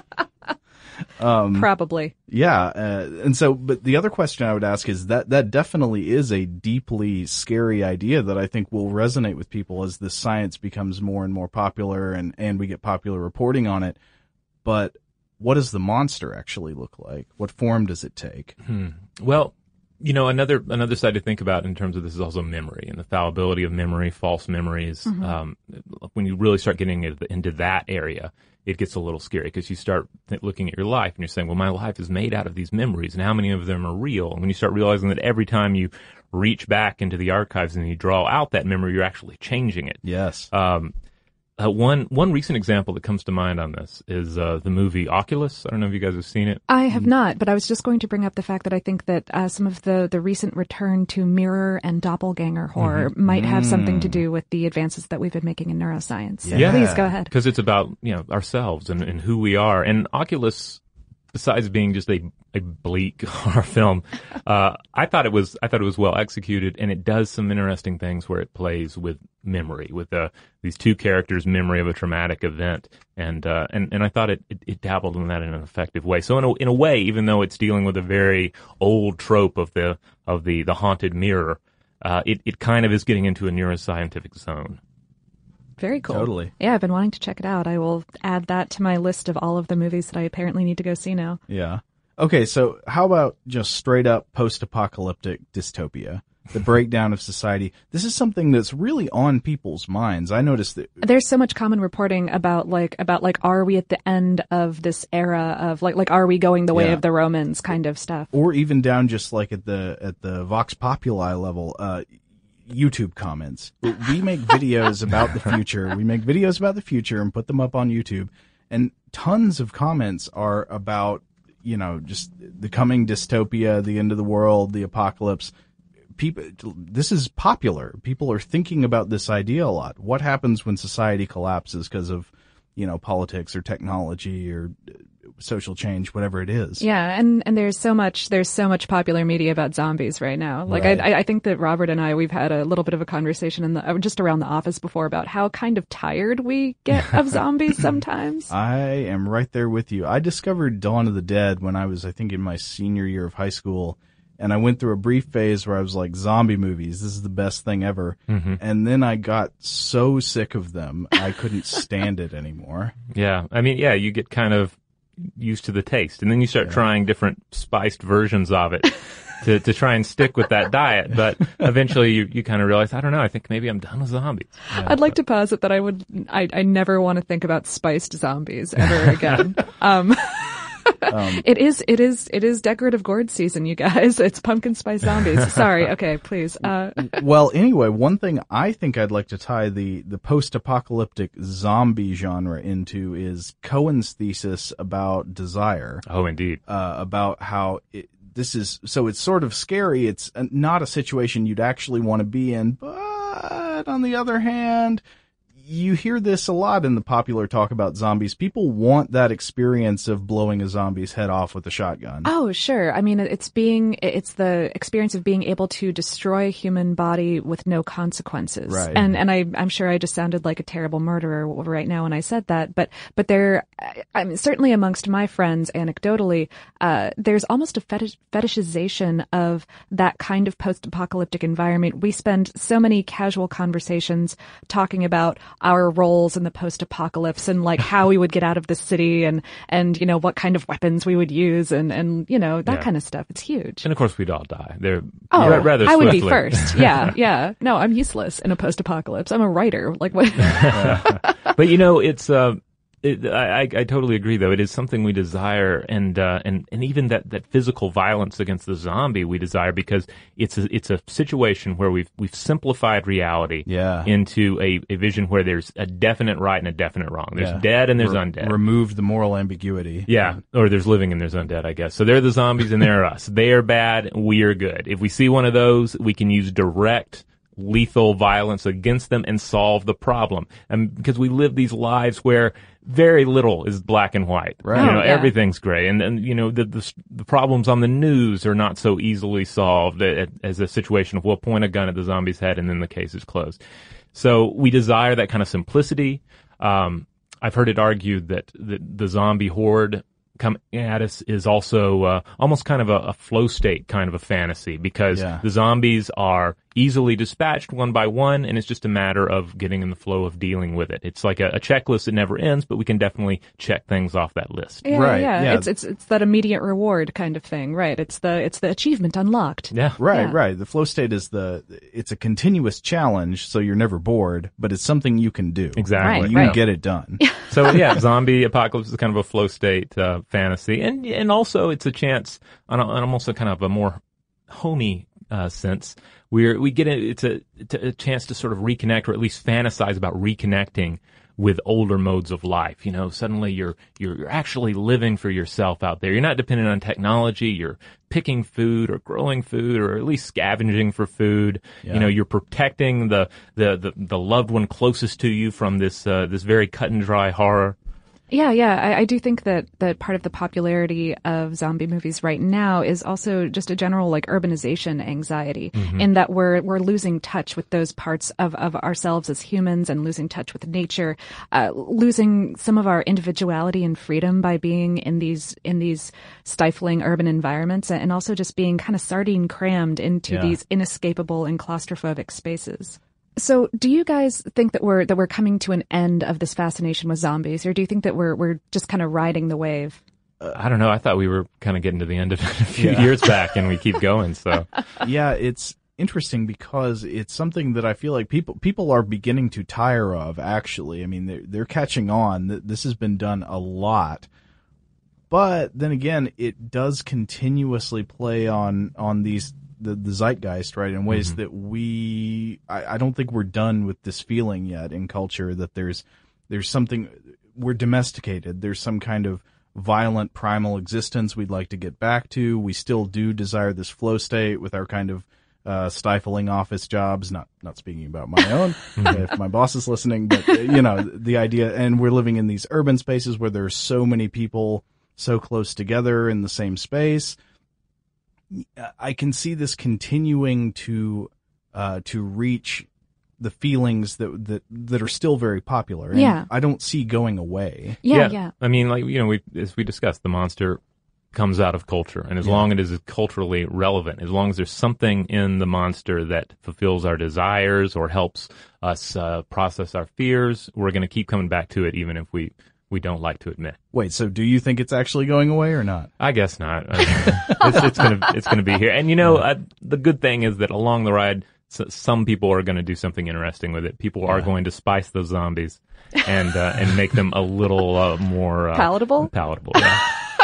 um, Probably. Yeah. Uh, and so, but the other question I would ask is that that definitely is a deeply scary idea that I think will resonate with people as this science becomes more and more popular and, and we get popular reporting on it. But what does the monster actually look like? What form does it take? Hmm. Well, you know, another another side to think about in terms of this is also memory and the fallibility of memory, false memories. Mm-hmm. Um, when you really start getting into, into that area, it gets a little scary because you start th- looking at your life and you're saying, well, my life is made out of these memories and how many of them are real? And when you start realizing that every time you reach back into the archives and you draw out that memory, you're actually changing it. Yes. Um, Uh, one one recent example that comes to mind on this is uh, the movie Oculus. I don't know if you guys have seen it. I have not, but I was just going to bring up the fact that I think that uh, some of the, the recent return to mirror and doppelganger horror mm-hmm. might have mm. something to do with the advances that we've been making in neuroscience. So yeah. Please go ahead. Because it's about, you know, ourselves and, and who we are. And Oculus, besides being just a, a bleak horror film, uh, I thought it was, I thought it was well executed, and it does some interesting things where it plays with memory, with, uh, these two characters' memory of a traumatic event. And, uh, and, and I thought it, it, it dabbled in that in an effective way. So in a, in a way, even though it's dealing with a very old trope of the, of the, the haunted mirror, uh, it, it kind of is getting into a neuroscientific zone. Very cool. Totally. Yeah, I've been wanting to check it out. I will add that to my list of all of the movies that I apparently need to go see now. Yeah. Okay, so how about just straight up post-apocalyptic dystopia? The breakdown of society. This is something that's really on people's minds. I noticed that there's so much common reporting about like about like are we at the end of this era of like like are we going the way yeah. of the Romans kind of stuff, or even down just like at the at the Vox Populi level. Uh, YouTube comments. We make videos about the future. We make videos about the future and put them up on YouTube. And tons of comments are about, you know, just the coming dystopia, the end of the world, the apocalypse. People, this is popular. People are thinking about this idea a lot. What happens when society collapses because of, you know, politics or technology or social change, whatever it is. Yeah, and, and there's so much there's so much popular media about zombies right now. Like right. I I think that Robert and I we've had a little bit of a conversation in the just around the office before about how kind of tired we get of zombies sometimes. I am right there with you. I discovered Dawn of the Dead when I was I think in my senior year of high school. And I went through a brief phase where I was like, zombie movies, this is the best thing ever. Mm-hmm. And then I got so sick of them, I couldn't stand it anymore. Yeah. I mean, yeah, you get kind of used to the taste. And then you start yeah. trying different spiced versions of it to, to try and stick with that diet. But eventually you, you kind of realize, I don't know, I think maybe I'm done with zombies. Yeah, I'd like to posit that I would, I, I never want to think about spiced zombies ever again. um Um, it is, it is, it is decorative gourd season, you guys. It's pumpkin spice zombies. Sorry. Okay, please. Uh, well, anyway, one thing I think I'd like to tie the, the post-apocalyptic zombie genre into is Cohen's thesis about desire. Oh, indeed. Uh, about how it, this is, so it's sort of scary. It's not a situation you'd actually want to be in, but on the other hand, you hear this a lot in the popular talk about zombies. People want that experience of blowing a zombie's head off with a shotgun. Oh, sure. I mean, it's being, it's the experience of being able to destroy a human body with no consequences. Right. And, and I, I'm sure I just sounded like a terrible murderer right now when I said that, but, but there, I mean, certainly amongst my friends, anecdotally, uh, there's almost a fetish, fetishization of that kind of post-apocalyptic environment. We spend so many casual conversations talking about our roles in the post-apocalypse and like how we would get out of the city and, and, you know, what kind of weapons we would use and, and, you know, that yeah. kind of stuff. It's huge. And of course we'd all die. They're oh, ra- rather I would swiftly. be first. Yeah. Yeah. No, I'm useless in a post-apocalypse. I'm a writer. Like what? But you know, it's, uh, It, I, I totally agree, though. It is something we desire, and uh, and and even that, that physical violence against the zombie we desire because it's a, it's a situation where we've we've simplified reality yeah. into a, a vision where there's a definite right and a definite wrong. There's yeah. dead and there's Re- undead. Remove the moral ambiguity. Yeah, or there's living and there's undead, I guess. So they're the zombies and they're us. They are bad, we are good. If we see one of those, we can use direct lethal violence against them and solve the problem. And because we live these lives where very little is black and white. Right. You know, Oh, yeah. everything's gray. And, and, you know, the, the, the problems on the news are not so easily solved as a situation of, we'll point a gun at the zombie's head and then the case is closed. So we desire that kind of simplicity. Um, I've heard it argued that the, the zombie horde coming at us is also uh, almost kind of a, a flow state kind of a fantasy because Yeah. the zombies are easily dispatched one by one, and it's just a matter of getting in the flow of dealing with it. It's like a, a checklist that never ends, but we can definitely check things off that list. Yeah, Right, yeah. yeah. It's it's it's that immediate reward kind of thing, right? It's the it's the achievement unlocked. Yeah. Right, Yeah. right. The flow state is the, it's a continuous challenge, so you're never bored, but it's something you can do. Exactly. Right, You right. can get it done. So yeah, zombie apocalypse is kind of a flow state uh, fantasy, and and also it's a chance on, a, on almost a kind of a more homey uh, sense. We're we get a, it's a it's a chance to sort of reconnect, or at least fantasize about reconnecting with older modes of life. You know, suddenly you're you're you're actually living for yourself out there. You're not dependent on technology. You're picking food or growing food or at least scavenging for food. Yeah. You know, you're protecting the, the, the, the loved one closest to you from this uh, this very cut and dry horror. Yeah, yeah. I, I do think that, that part of the popularity of zombie movies right now is also just a general like urbanization anxiety Mm-hmm. in that we're we're losing touch with those parts of, of ourselves as humans and losing touch with nature, uh, losing some of our individuality and freedom by being in these in these stifling urban environments, and also just being kind of sardine crammed into Yeah. these inescapable and claustrophobic spaces. So, do you guys think that we're that we're coming to an end of this fascination with zombies, or do you think that we're we're just kind of riding the wave? Uh, I don't know. I thought we were kind of getting to the end of it a few Yeah. years back, and we keep going. So Yeah, it's interesting because it's something that I feel like people people are beginning to tire of, actually. I mean, they're, they're catching on. Th- This has been done a lot. But then again, it does continuously play on on these the, the zeitgeist, right, in ways Mm-hmm. that we I, I don't think we're done with this feeling yet in culture that there's there's something we're domesticated. There's some kind of violent primal existence we'd like to get back to. We still do desire this flow state with our kind of uh, stifling office jobs. Not not speaking about my own, if my boss is listening, but uh, you know the idea. And we're living in these urban spaces where there's so many people so close together in the same space. I can see this continuing to uh, to reach the feelings that that that are still very popular. And Yeah. I don't see going away. Yeah, yeah. I mean, like you know, we as we discussed, the monster comes out of culture, and as Yeah. long as it is culturally relevant, as long as there's something in the monster that fulfills our desires or helps us uh, process our fears, we're going to keep coming back to it, even if we. We don't like to admit. Wait, so do you think it's actually going away or not? I guess not. I mean, it's, it's gonna it's gonna be here, and you know uh, the good thing is that along the ride, s- some people are going to do something interesting with it. People are Yeah. going to spice those zombies and uh, and make them a little uh, more uh, Palatable? Palatable. Yeah.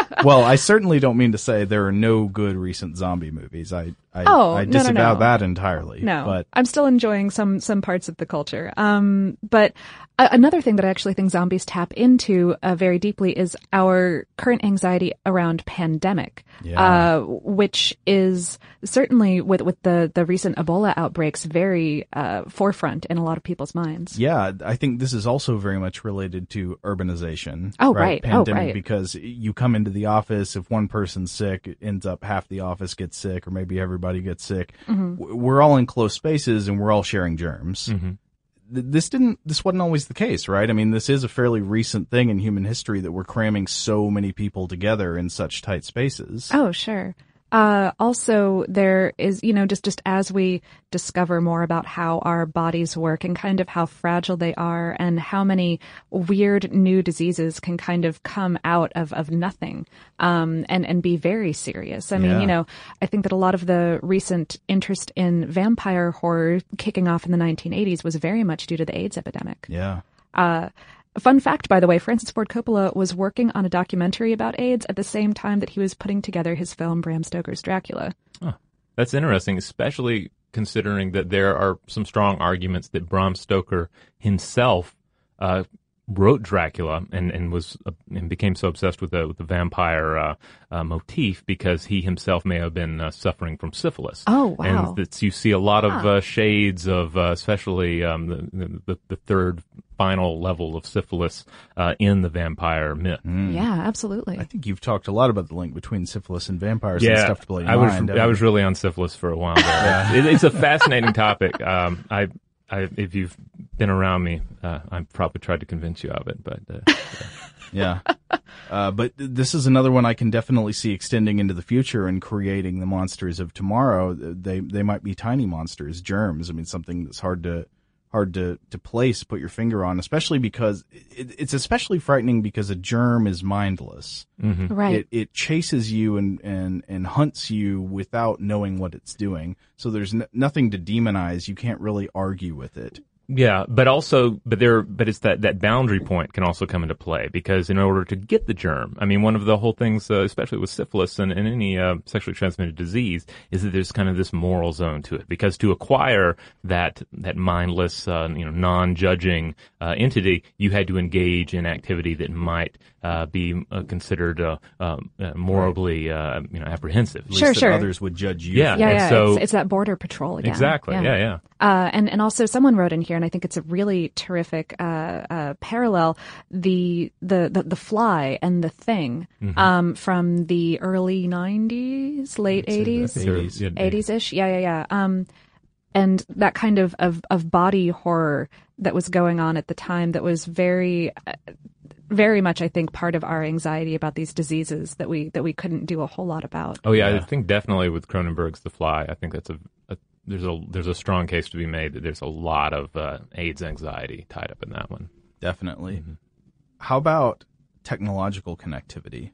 Well, I certainly don't mean to say there are no good recent zombie movies. I I, oh, I no, disavow no, no. that entirely. No, but I'm still enjoying some some parts of the culture. Um, but a- another thing that I actually think zombies tap into uh, very deeply is our current anxiety around pandemic, Yeah. uh, which is certainly with with the the recent Ebola outbreaks very uh, forefront in a lot of people's minds. Yeah, I think this is also very much related to urbanization. Oh, right. Oh, Pandemic, right. because you come into the office, if one person's sick, it ends up half the office gets sick, or maybe everybody gets sick. Mhm. W- We're all in close spaces and we're all sharing germs. Mhm. Th- This didn't, this wasn't always the case, right? I mean, this is a fairly recent thing in human history that we're cramming so many people together in such tight spaces. Oh, sure. Uh, also, there is, you know, just, just as we discover more about how our bodies work and kind of how fragile they are and how many weird new diseases can kind of come out of, of nothing, um, and, and be very serious. I mean, Yeah. you know, I think that a lot of the recent interest in vampire horror kicking off in the nineteen eighties was very much due to the AIDS epidemic. Yeah. Uh, Fun fact, by the way, Francis Ford Coppola was working on a documentary about AIDS at the same time that he was putting together his film Bram Stoker's Dracula. Oh, that's interesting, especially considering that there are some strong arguments that Bram Stoker himself uh, wrote Dracula and, and was uh, and became so obsessed with the with the vampire uh, uh, motif because he himself may have been uh, suffering from syphilis. Oh, wow. And that's, you see a lot of Huh. uh, shades of, uh, especially um, the, the the third final level of syphilis uh, in the vampire myth. Yeah, absolutely. I think you've talked a lot about the link between syphilis and vampires and Yeah, stuff to blow your I was mind. I was really on syphilis for a while there. Yeah. it, it's a fascinating topic. Um, I, I, if you've been around me, uh, I've probably tried to convince you of it, but uh, Yeah. Uh, but th- this is another one I can definitely see extending into the future and creating the monsters of tomorrow. They they might be tiny monsters, germs. I mean, something that's hard to hard to, to place, put your finger on, especially because it, it's especially frightening because a germ is mindless. Mm-hmm. Right. It, it chases you and, and, and hunts you without knowing what it's doing. So there's n- nothing to demonize. You can't really argue with it. yeah, but also, but there, but it's that, that boundary point can also come into play because in order to get the germ, I mean, one of the whole things, uh, especially with syphilis and, and any uh, sexually transmitted disease, is that there's kind of this moral zone to it because to acquire that that mindless, uh, you know, non-judging uh, entity, you had to engage in activity that might uh, be uh, considered uh, uh, morally, uh, you know, apprehensive. At least Sure, that sure. others would judge you. Yeah, for yeah, it. and yeah. so- it's, it's that border patrol again. Exactly. Yeah, yeah. Uh, and, and also someone wrote in here, and I think it's a really terrific uh, uh, parallel, the, the, the, the Fly and The Thing Mhm. um, from the early nineties, late I'd say the eighties, eighties. Yeah, eighties-ish. Yeah, yeah, yeah. Um, and that kind of, of, of body horror that was going on at the time that was very... Uh, very much, I think, part of our anxiety about these diseases that we that we couldn't do a whole lot about. Oh yeah, I Yeah. think definitely with Cronenberg's The Fly, I think that's a, a there's a there's a strong case to be made that there's a lot of uh, AIDS anxiety tied up in that one. Definitely. Mm-hmm. How about technological connectivity?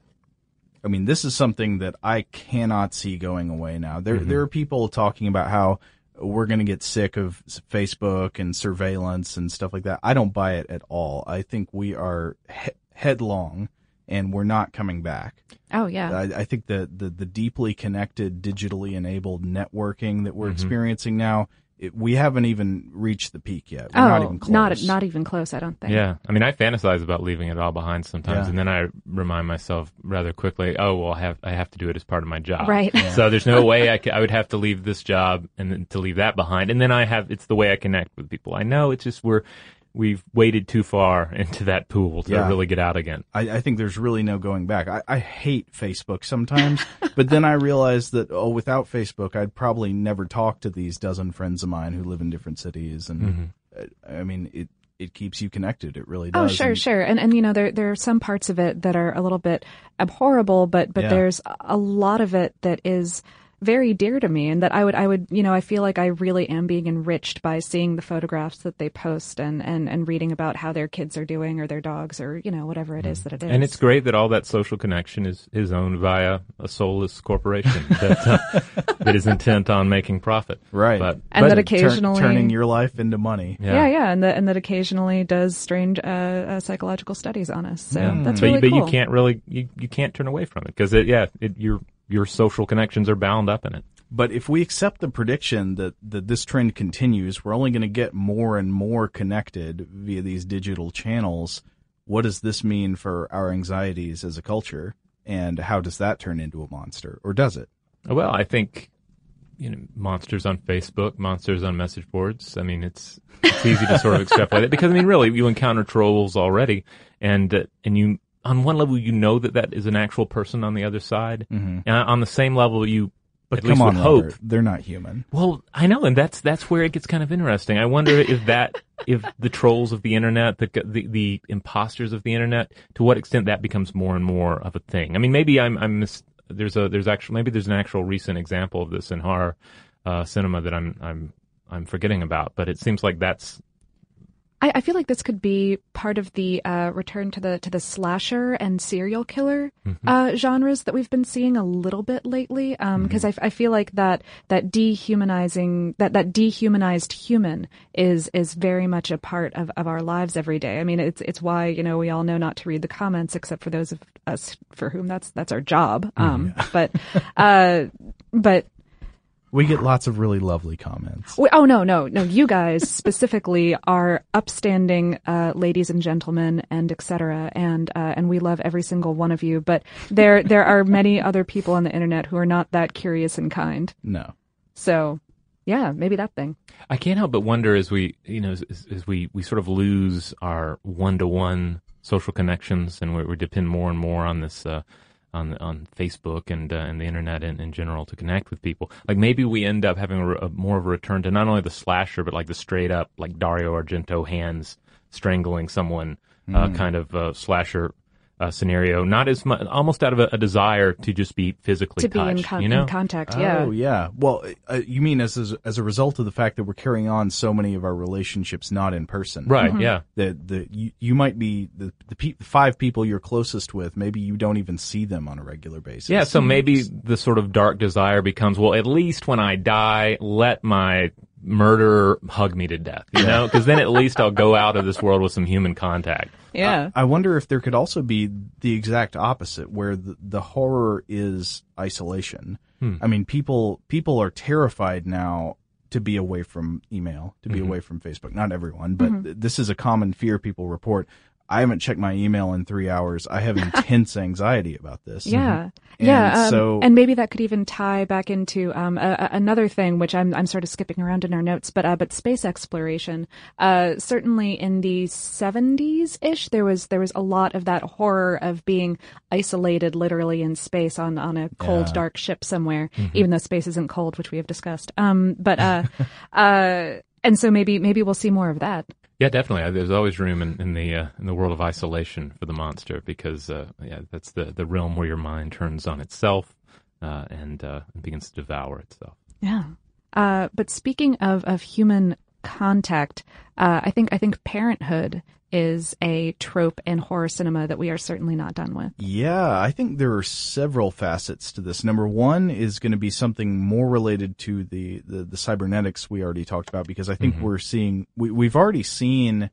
I mean, this is something that I cannot see going away now. There, Mhm. there are people talking about how we're going to get sick of s- Facebook and surveillance and stuff like that. I don't buy it at all. I think we are he- headlong and we're not coming back. Oh, yeah. I, I think the, the, the deeply connected, digitally enabled networking that we're Mhm. experiencing now, it, we haven't even reached the peak yet. We're oh, not even close. not not even close, I don't think. Yeah, I mean, I fantasize about leaving it all behind sometimes, Yeah. and then I remind myself rather quickly, oh well, I have I have to do it as part of my job. Right. Yeah. So there's no way I, ca- I would have to leave this job and then to leave that behind, and then I have it's the way I connect with people. I know it's just we're we've waded too far into that pool to Yeah. really get out again. I, I think there's really no going back. I, I hate Facebook sometimes, but then I realize that, oh, without Facebook, I'd probably never talk to these dozen friends of mine who live in different cities. And Mhm. uh, I mean, it, it keeps you connected. It really Oh, does. sure, And- sure. And, and, you know, there, there are some parts of it that are a little bit abhorrible, but, but Yeah. there's a lot of it that is very dear to me, and that I would, I would, you know, I feel like I really am being enriched by seeing the photographs that they post and, and, and reading about how their kids are doing or their dogs or, you know, whatever it is that it is. And it's great that all that social connection is, is owned via a soulless corporation that, uh, that is intent on making profit. Right. But, and but that occasionally tur- turning your life into money. Yeah, yeah, yeah and that and that occasionally does strange uh, uh, psychological studies on us. So yeah. that's but, really but cool. you can't really you, you can't turn away from it because it, yeah, it, your your social connections are bound up in it. But if we accept the prediction that, that this trend continues, we're only going to get more and more connected via these digital channels. What does this mean for our anxieties as a culture? And how does that turn into a monster? Or does it? Well, I think, you know, monsters on Facebook, monsters on message boards. I mean, it's it's easy to sort of extrapolate it because, I mean, really, you encounter trolls already. And, uh, and you, on one level, you know that that is an actual person on the other side. Mm-hmm. And on the same level, you But at come least on, would hope. Robert, they're not human. Well, I know, and that's that's where it gets kind of interesting. I wonder if that, if the trolls of the internet, the, the the imposters of the internet, to what extent that becomes more and more of a thing. I mean, maybe I'm I'm mis- there's a there's actually maybe there's an actual recent example of this in horror uh, cinema that I'm I'm I'm forgetting about, but it seems like that's. I, I feel like this could be part of the uh, return to the to the slasher and serial killer mm-hmm. uh, genres that we've been seeing a little bit lately. Because um, mm-hmm. I, I feel like that that dehumanizing that that dehumanized human is is very much a part of, of our lives every day. I mean, it's it's why you know we all know not to read the comments, except for those of us for whom that's that's our job. Um, mm-hmm. But uh, but. We get lots of really lovely comments. We, oh, no, no, no. You guys specifically are upstanding uh, ladies and gentlemen and et cetera. And, uh, and we love every single one of you. But there there are many other people on the internet who are not that curious and kind. No. So, yeah, maybe that thing. I can't help but wonder as we, you know, as, as we, we sort of lose our one-to-one social connections and we, we depend more and more on this uh on on Facebook and uh, and the internet in, in general to connect with people. Like maybe we end up having a, a more of a return to not only the slasher but like the straight up like Dario Argento hands strangling someone uh, mm. kind of uh, slasher uh, scenario. Not as much, almost out of a, a desire to just be physically to touched, be in, con- you know? in contact. Yeah. Oh yeah. Well, uh, you mean as, as as a result of the fact that we're carrying on so many of our relationships not in person, right? Mm-hmm. Yeah. That the you, you might be the the pe- five people you're closest with. Maybe you don't even see them on a regular basis. Yeah. So maybe the sort of dark desire becomes, well, at least when I die, let my murderer hug me to death, you know, because then at least I'll go out of this world with some human contact. Yeah. I, I wonder if there could also be the exact opposite, where the, the horror is isolation. Hmm. I mean, people people are terrified now to be away from email, to be mm-hmm. away from Facebook. Not everyone, but mm-hmm. th- this is a common fear people report. I haven't checked my email in three hours. I have intense anxiety about this. Yeah. And yeah. Um, so, and maybe that could even tie back into um, a, a, another thing, which I'm I'm sort of skipping around in our notes, but uh, but space exploration. Uh, certainly in the seventies ish, there was there was a lot of that horror of being isolated, literally in space on, on a cold, yeah. dark ship somewhere, mm-hmm. even though space isn't cold, which we have discussed. Um, but uh, uh, and so maybe maybe we'll see more of that. Yeah, definitely. There's always room in, in the uh, in the world of isolation for the monster because uh, yeah, that's the, the realm where your mind turns on itself uh, and, uh, and begins to devour itself. Yeah. Uh, but speaking of, of human contact, uh, I think I think parenthood is a trope in horror cinema that we are certainly not done with. Yeah, I think there are several facets to this. Number one is going to be something more related to the, the, the cybernetics we already talked about, because I think mm-hmm. we're seeing, we, we've already seen,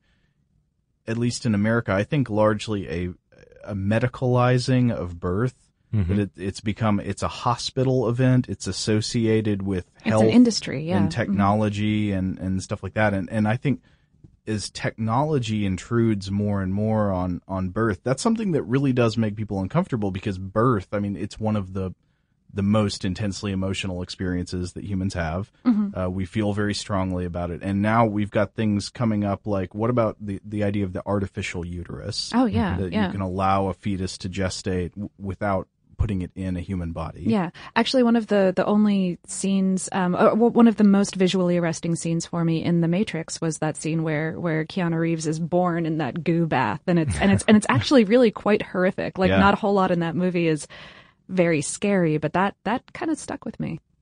at least in America, I think largely a, a medicalizing of birth. Mm-hmm. But it, it's become, it's a hospital event. It's associated with health. It's an industry, yeah. And technology mm-hmm. and, and stuff like that. And, and I think, as technology intrudes more and more on, on birth, that's something that really does make people uncomfortable, because birth, I mean, it's one of the the most intensely emotional experiences that humans have. Mm-hmm. Uh, we feel very strongly about it. And now we've got things coming up like, what about the, the idea of the artificial uterus? Oh, yeah. That yeah. you can allow a fetus to gestate w- without putting it in a human body. Yeah. Actually, one of the, the only scenes, um, or one of the most visually arresting scenes for me in The Matrix was that scene where, where Keanu Reeves is born in that goo bath. And it's, and it's, and it's actually really quite horrific. Like, yeah. not a whole lot in that movie is very scary, but that, that kind of stuck with me.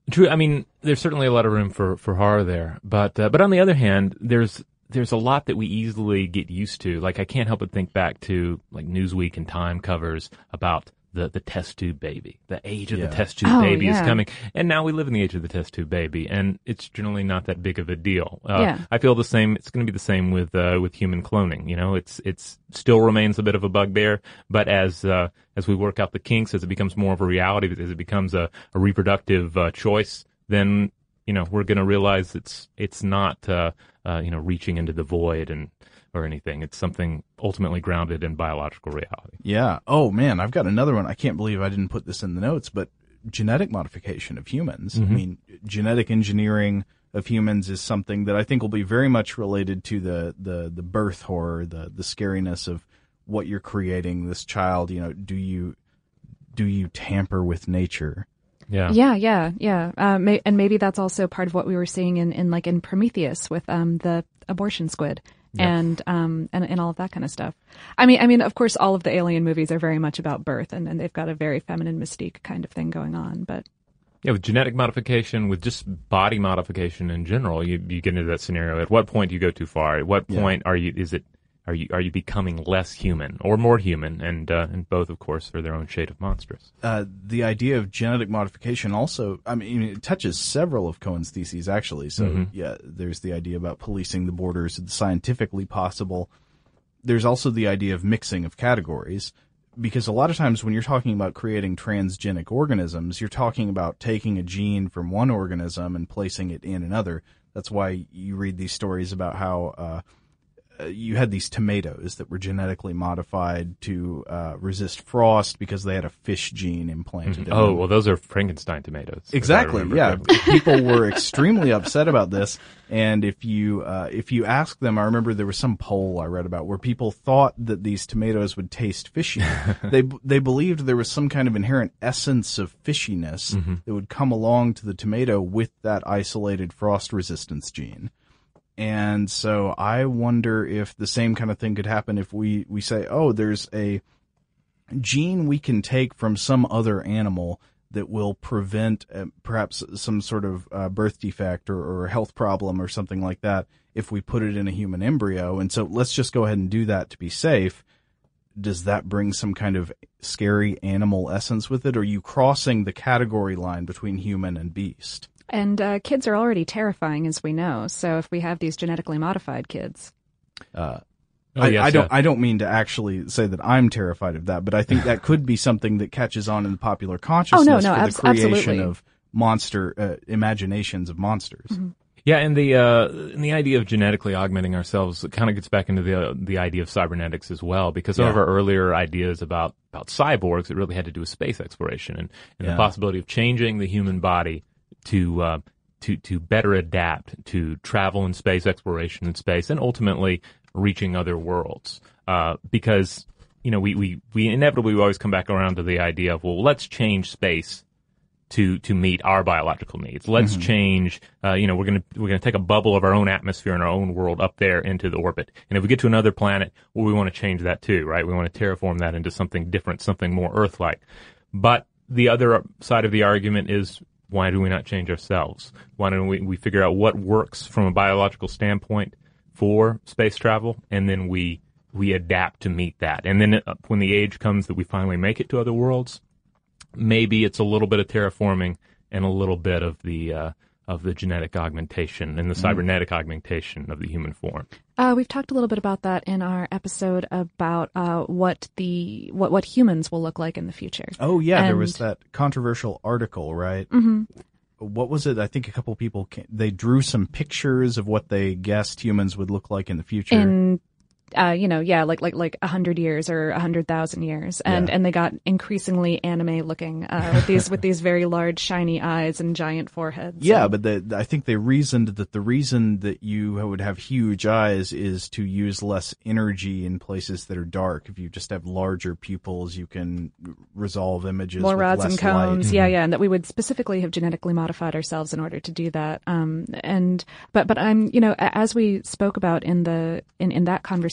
True. I mean, there's certainly a lot of room for, for horror there, but uh, but on the other hand, there's there's a lot that we easily get used to. Like, I can't help but think back to like Newsweek and Time covers about the the test tube baby. The age of Yeah. the test tube Oh, baby yeah. is coming, and now we live in the age of the test tube baby, and it's generally not that big of a deal. Uh, Yeah. I feel the same. It's going to be the same with uh, with human cloning. You know, it's it's still remains a bit of a bugbear, but as uh, as we work out the kinks, as it becomes more of a reality, as it becomes a, a reproductive uh, choice, then you know we're going to realize it's it's not uh, uh, you know reaching into the void and or anything. It's something ultimately grounded in biological reality. Yeah. Oh man, I've got another one. I can't believe I didn't put this in the notes, but genetic modification of humans. Mhm. I mean, genetic engineering of humans is something that I think will be very much related to the, the, the birth horror, the, the scariness of what you're creating, this child. You know, do you, do you tamper with nature? Yeah. Yeah, yeah, yeah. Uh, may, and maybe that's also part of what we were seeing in, in like in Prometheus with um, the abortion squid. Yeah. And um and and all of that kind of stuff. I mean, I mean, of course, all of the Alien movies are very much about birth, and, and they've got a very feminine mystique kind of thing going on. But Yeah, with genetic modification, with just body modification in general, you you get into that scenario. At what point do you go too far? At what Yeah. point are you? Is it? Are you are you becoming less human or more human? And uh, and both, of course, are their own shade of monstrous. Uh, the idea of genetic modification also, I mean, it touches several of Cohen's theses, actually. So, Mhm. yeah, there's the idea about policing the borders of the scientifically possible. There's also the idea of mixing of categories, because a lot of times when you're talking about creating transgenic organisms, you're talking about taking a gene from one organism and placing it in another. That's why you read these stories about how uh, uh, you had these tomatoes that were genetically modified to uh, resist frost because they had a fish gene implanted in Oh, them. well, those are Frankenstein tomatoes. if I Exactly. remember Yeah, correctly. people were extremely upset about this, and if you uh, if you ask them, I remember there was some poll I read about where people thought that these tomatoes would taste fishy. they they believed there was some kind of inherent essence of fishiness Mhm. that would come along to the tomato with that isolated frost resistance gene. And so I wonder if the same kind of thing could happen if we, we say, oh, there's a gene we can take from some other animal that will prevent uh, perhaps some sort of uh, birth defect or, or health problem or something like that if we put it in a human embryo. And so let's just go ahead and do that to be safe. Does that bring some kind of scary animal essence with it? Or are you crossing the category line between human and beast? and uh, kids are already terrifying, as we know. So if we have these genetically modified kids, Uh, Oh, I, yes, I don't. yeah. I don't mean to actually say that I'm terrified of that, but I think that could be something that catches on in the popular consciousness no, for abs- the creation absolutely. of monster uh, imaginations of monsters. Yeah, and the uh, and the idea of genetically augmenting ourselves kind of gets back into the uh, the idea of cybernetics as well, because some of Yeah. our earlier ideas about about cyborgs, it really had to do with space exploration and, and Yeah. the possibility of changing the human body to uh, to to better adapt to travel in space, exploration in space, and ultimately reaching other worlds. Uh, because you know we we we inevitably always come back around to the idea of, well, let's change space to to meet our biological needs. Let's Mhm. change. Uh, you know, we're gonna we're gonna take a bubble of our own atmosphere and our own world up there into the orbit. And if we get to another planet, well, we want to change that too, right? We want to terraform that into something different, something more Earth-like. But the other side of the argument is, why do we not change ourselves? Why don't we we figure out what works from a biological standpoint for space travel, and then we we adapt to meet that. And then uh, when the age comes that we finally make it to other worlds, maybe it's a little bit of terraforming and a little bit of the uh, of the genetic augmentation and the cybernetic augmentation of the human form. uh, we've talked a little bit about that in our episode about uh, what the what what humans will look like in the future. Oh yeah, there And- was that controversial article, right? Mhm. What was it? I think a couple people ca they drew some pictures of what they guessed humans would look like in the future. in uh, you know, yeah, like like like a hundred years or a hundred thousand years, and Yeah. and they got increasingly anime looking uh, with these with these very large shiny eyes and giant foreheads. Yeah, and- but the, I think they reasoned that the reason that you would have huge eyes is to use less energy in places that are dark. If you just have larger pupils, you can resolve images more with rods less and cones. light. Yeah, yeah, and that we would specifically have genetically modified ourselves in order to do that. Um, and but but I'm you know a- as we spoke about in the in in that conversation.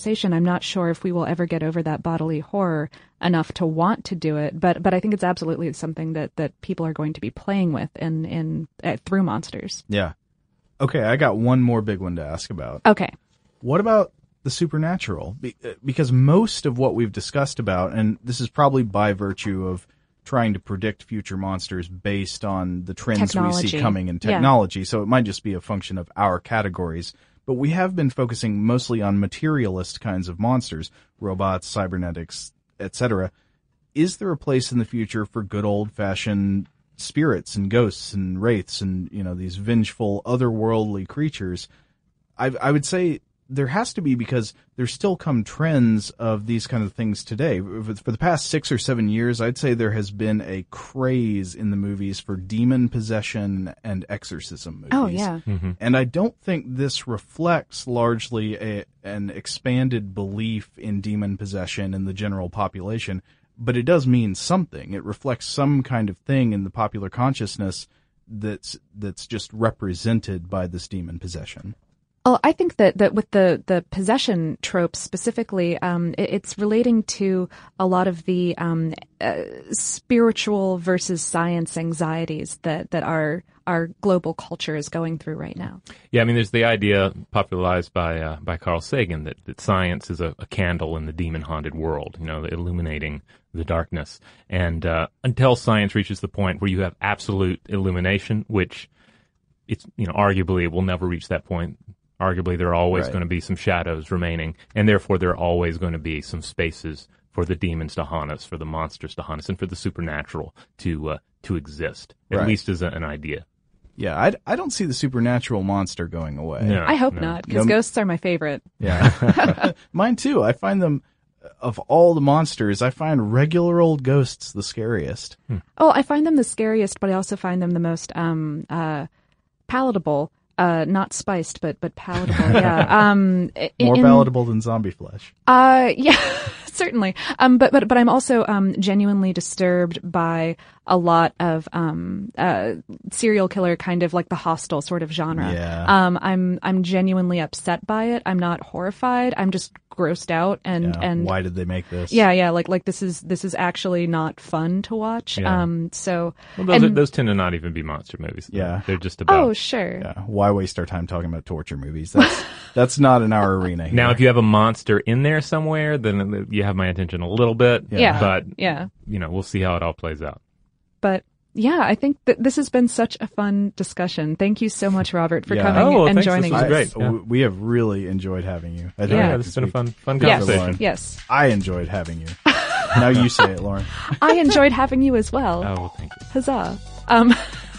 conversation. I'm not sure if we will ever get over that bodily horror enough to want to do it, but but I think it's absolutely something that, that people are going to be playing with in, in uh, through monsters. Yeah. Okay, I got one more big one to ask about. Okay. What about the supernatural? Be- because most of what we've discussed about, and this is probably by virtue of trying to predict future monsters based on the trends technology. we see coming in technology. Yeah. So it might just be a function of our categories. But we have been focusing mostly on materialist kinds of monsters, robots, cybernetics, et cetera. Is there a place in the future for good old-fashioned spirits and ghosts and wraiths and, you know, these vengeful, otherworldly creatures? I, I would say there has to be, because there still come trends of these kind of things today. For the past six or seven years, I'd say there has been a craze in the movies for demon possession and exorcism movies. Oh, yeah. Mm-hmm. And I don't think this reflects largely a, an expanded belief in demon possession in the general population, but it does mean something. It reflects some kind of thing in the popular consciousness that's that's just represented by this demon possession. Well, I think that, that with the, the possession trope specifically, um, it, it's relating to a lot of the um, uh, spiritual versus science anxieties that, that our our global culture is going through right now. Yeah, I mean, there's the idea popularized by uh, by Carl Sagan that, that science is a, a candle in the demon-haunted world, you know, illuminating the darkness. And uh, until science reaches the point where you have absolute illumination, which it's, you know, arguably it will never reach that point. Arguably, there are always right. going to be some shadows remaining, and therefore there are always going to be some spaces for the demons to haunt us, for the monsters to haunt us, and for the supernatural to uh, to exist, at right. least as a, an idea. Yeah, I, I don't see the supernatural monster going away. No, I hope no. not, because No. ghosts are my favorite. Yeah, mine too. I find them, of all the monsters, I find regular old ghosts the scariest. Hmm. Oh, I find them the scariest, but I also find them the most um, uh, palatable. Uh, not spiced, but but palatable. Yeah, um, more in, palatable than zombie flesh. Uh, yeah, certainly. Um, but but but I'm also um genuinely disturbed by a lot of um uh serial killer kind of like the Hostel sort of genre. Yeah. Um, I'm I'm genuinely upset by it. I'm not horrified. I'm just grossed out and Yeah. and Why did they make this? yeah yeah like like this is this is actually not fun to watch. Yeah. Um, so Well, those, and, are, those tend to not even be monster movies. Though. Yeah. They're just about. oh sure. Yeah. Why waste our time talking about torture movies? That's that's not in our arena here. Now, if you have a monster in there somewhere, then you have my attention a little bit. Yeah. But, Yeah. you know, we'll see how it all plays out. But yeah, I think that this has been such a fun discussion. Thank you so much, Robert, for Yeah. coming Oh, well, and thanks. joining This us. was great. I- Yeah. w- We have really enjoyed having you. I think Yeah. Yeah, this has been a fun, fun Yes, conversation. yes. I enjoyed having you. Now you say it, Lauren. I enjoyed having you as well. Oh, well, thank you. Huzzah. Um,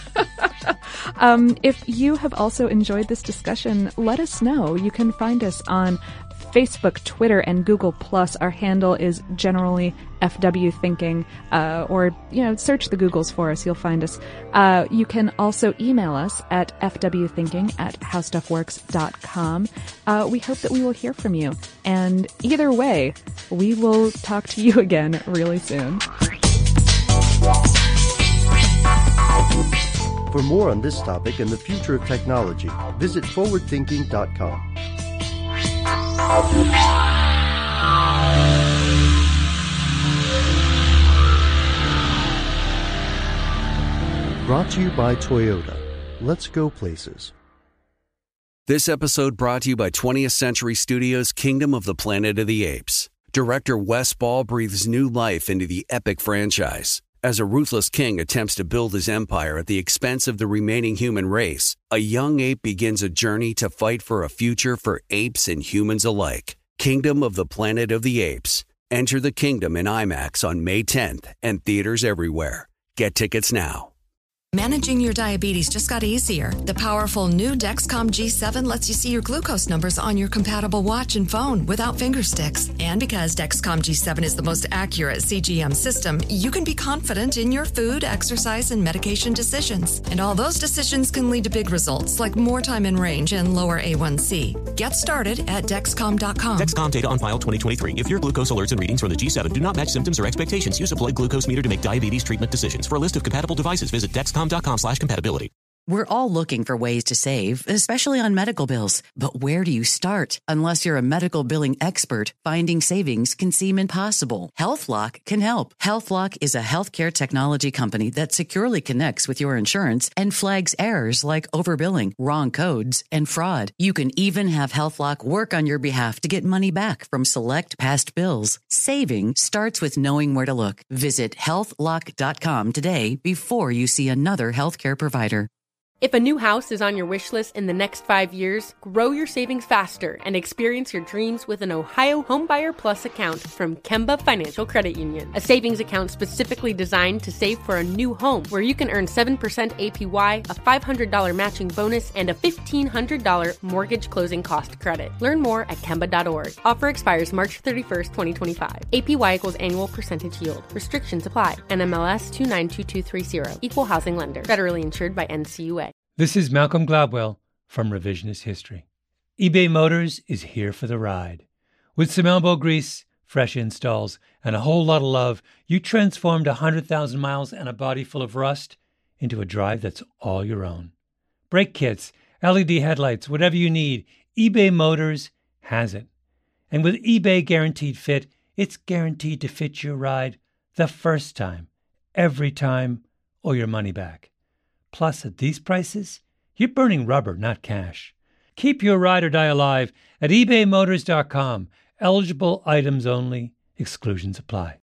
um, if you have also enjoyed this discussion, let us know. You can find us on Facebook, Twitter, and Google Plus. Our handle is generally F W Thinking, uh, or, you know, search the Googles for us. You'll find us. Uh, you can also email us at f w thinking at how stuff works dot com. Uh, we hope that we will hear from you. And either way, we will talk to you again really soon. For more on this topic and the future of technology, visit forward thinking dot com. Brought to you by Toyota. Let's go places. This episode brought to you by twentieth Century Studios' Kingdom of the Planet of the Apes. Director Wes Ball breathes new life into the epic franchise. As a ruthless king attempts to build his empire at the expense of the remaining human race, a young ape begins a journey to fight for a future for apes and humans alike. Kingdom of the Planet of the Apes. Enter the kingdom in IMAX on May tenth and theaters everywhere. Get tickets now. Managing your diabetes just got easier. The powerful new Dexcom G seven lets you see your glucose numbers on your compatible watch and phone without finger sticks. And because Dexcom G seven is the most accurate C G M system, you can be confident in your food, exercise, and medication decisions. And all those decisions can lead to big results, like more time in range and lower A one C. Get started at Dexcom dot com. Dexcom data on file twenty twenty-three. If your glucose alerts and readings from the G seven do not match symptoms or expectations, use a blood glucose meter to make diabetes treatment decisions. For a list of compatible devices, visit Dexcom dot com slash compatibility. We're all looking for ways to save, especially on medical bills. But where do you start? Unless you're a medical billing expert, finding savings can seem impossible. HealthLock can help. HealthLock is a healthcare technology company that securely connects with your insurance and flags errors like overbilling, wrong codes, and fraud. You can even have HealthLock work on your behalf to get money back from select past bills. Saving starts with knowing where to look. Visit health lock dot com today before you see another healthcare provider. If a new house is on your wish list in the next five years, grow your savings faster and experience your dreams with an Ohio Homebuyer Plus account from Kemba Financial Credit Union. A savings account specifically designed to save for a new home where you can earn seven percent A P Y, a five hundred dollars matching bonus, and a fifteen hundred dollars mortgage closing cost credit. Learn more at Kemba dot org. Offer expires March thirty-first, twenty twenty-five. A P Y equals annual percentage yield. Restrictions apply. N M L S two nine two two three zero. Equal housing lender. Federally insured by N C U A. This is Malcolm Gladwell from Revisionist History. eBay Motors is here for the ride. With some elbow grease, fresh installs, and a whole lot of love, you transformed one hundred thousand miles and a body full of rust into a drive that's all your own. Brake kits, L E D headlights, whatever you need, eBay Motors has it. And with eBay Guaranteed Fit, it's guaranteed to fit your ride the first time, every time, or your money back. Plus, at these prices, you're burning rubber, not cash. Keep your ride or die alive at ebay motors dot com. Eligible items only. Exclusions apply.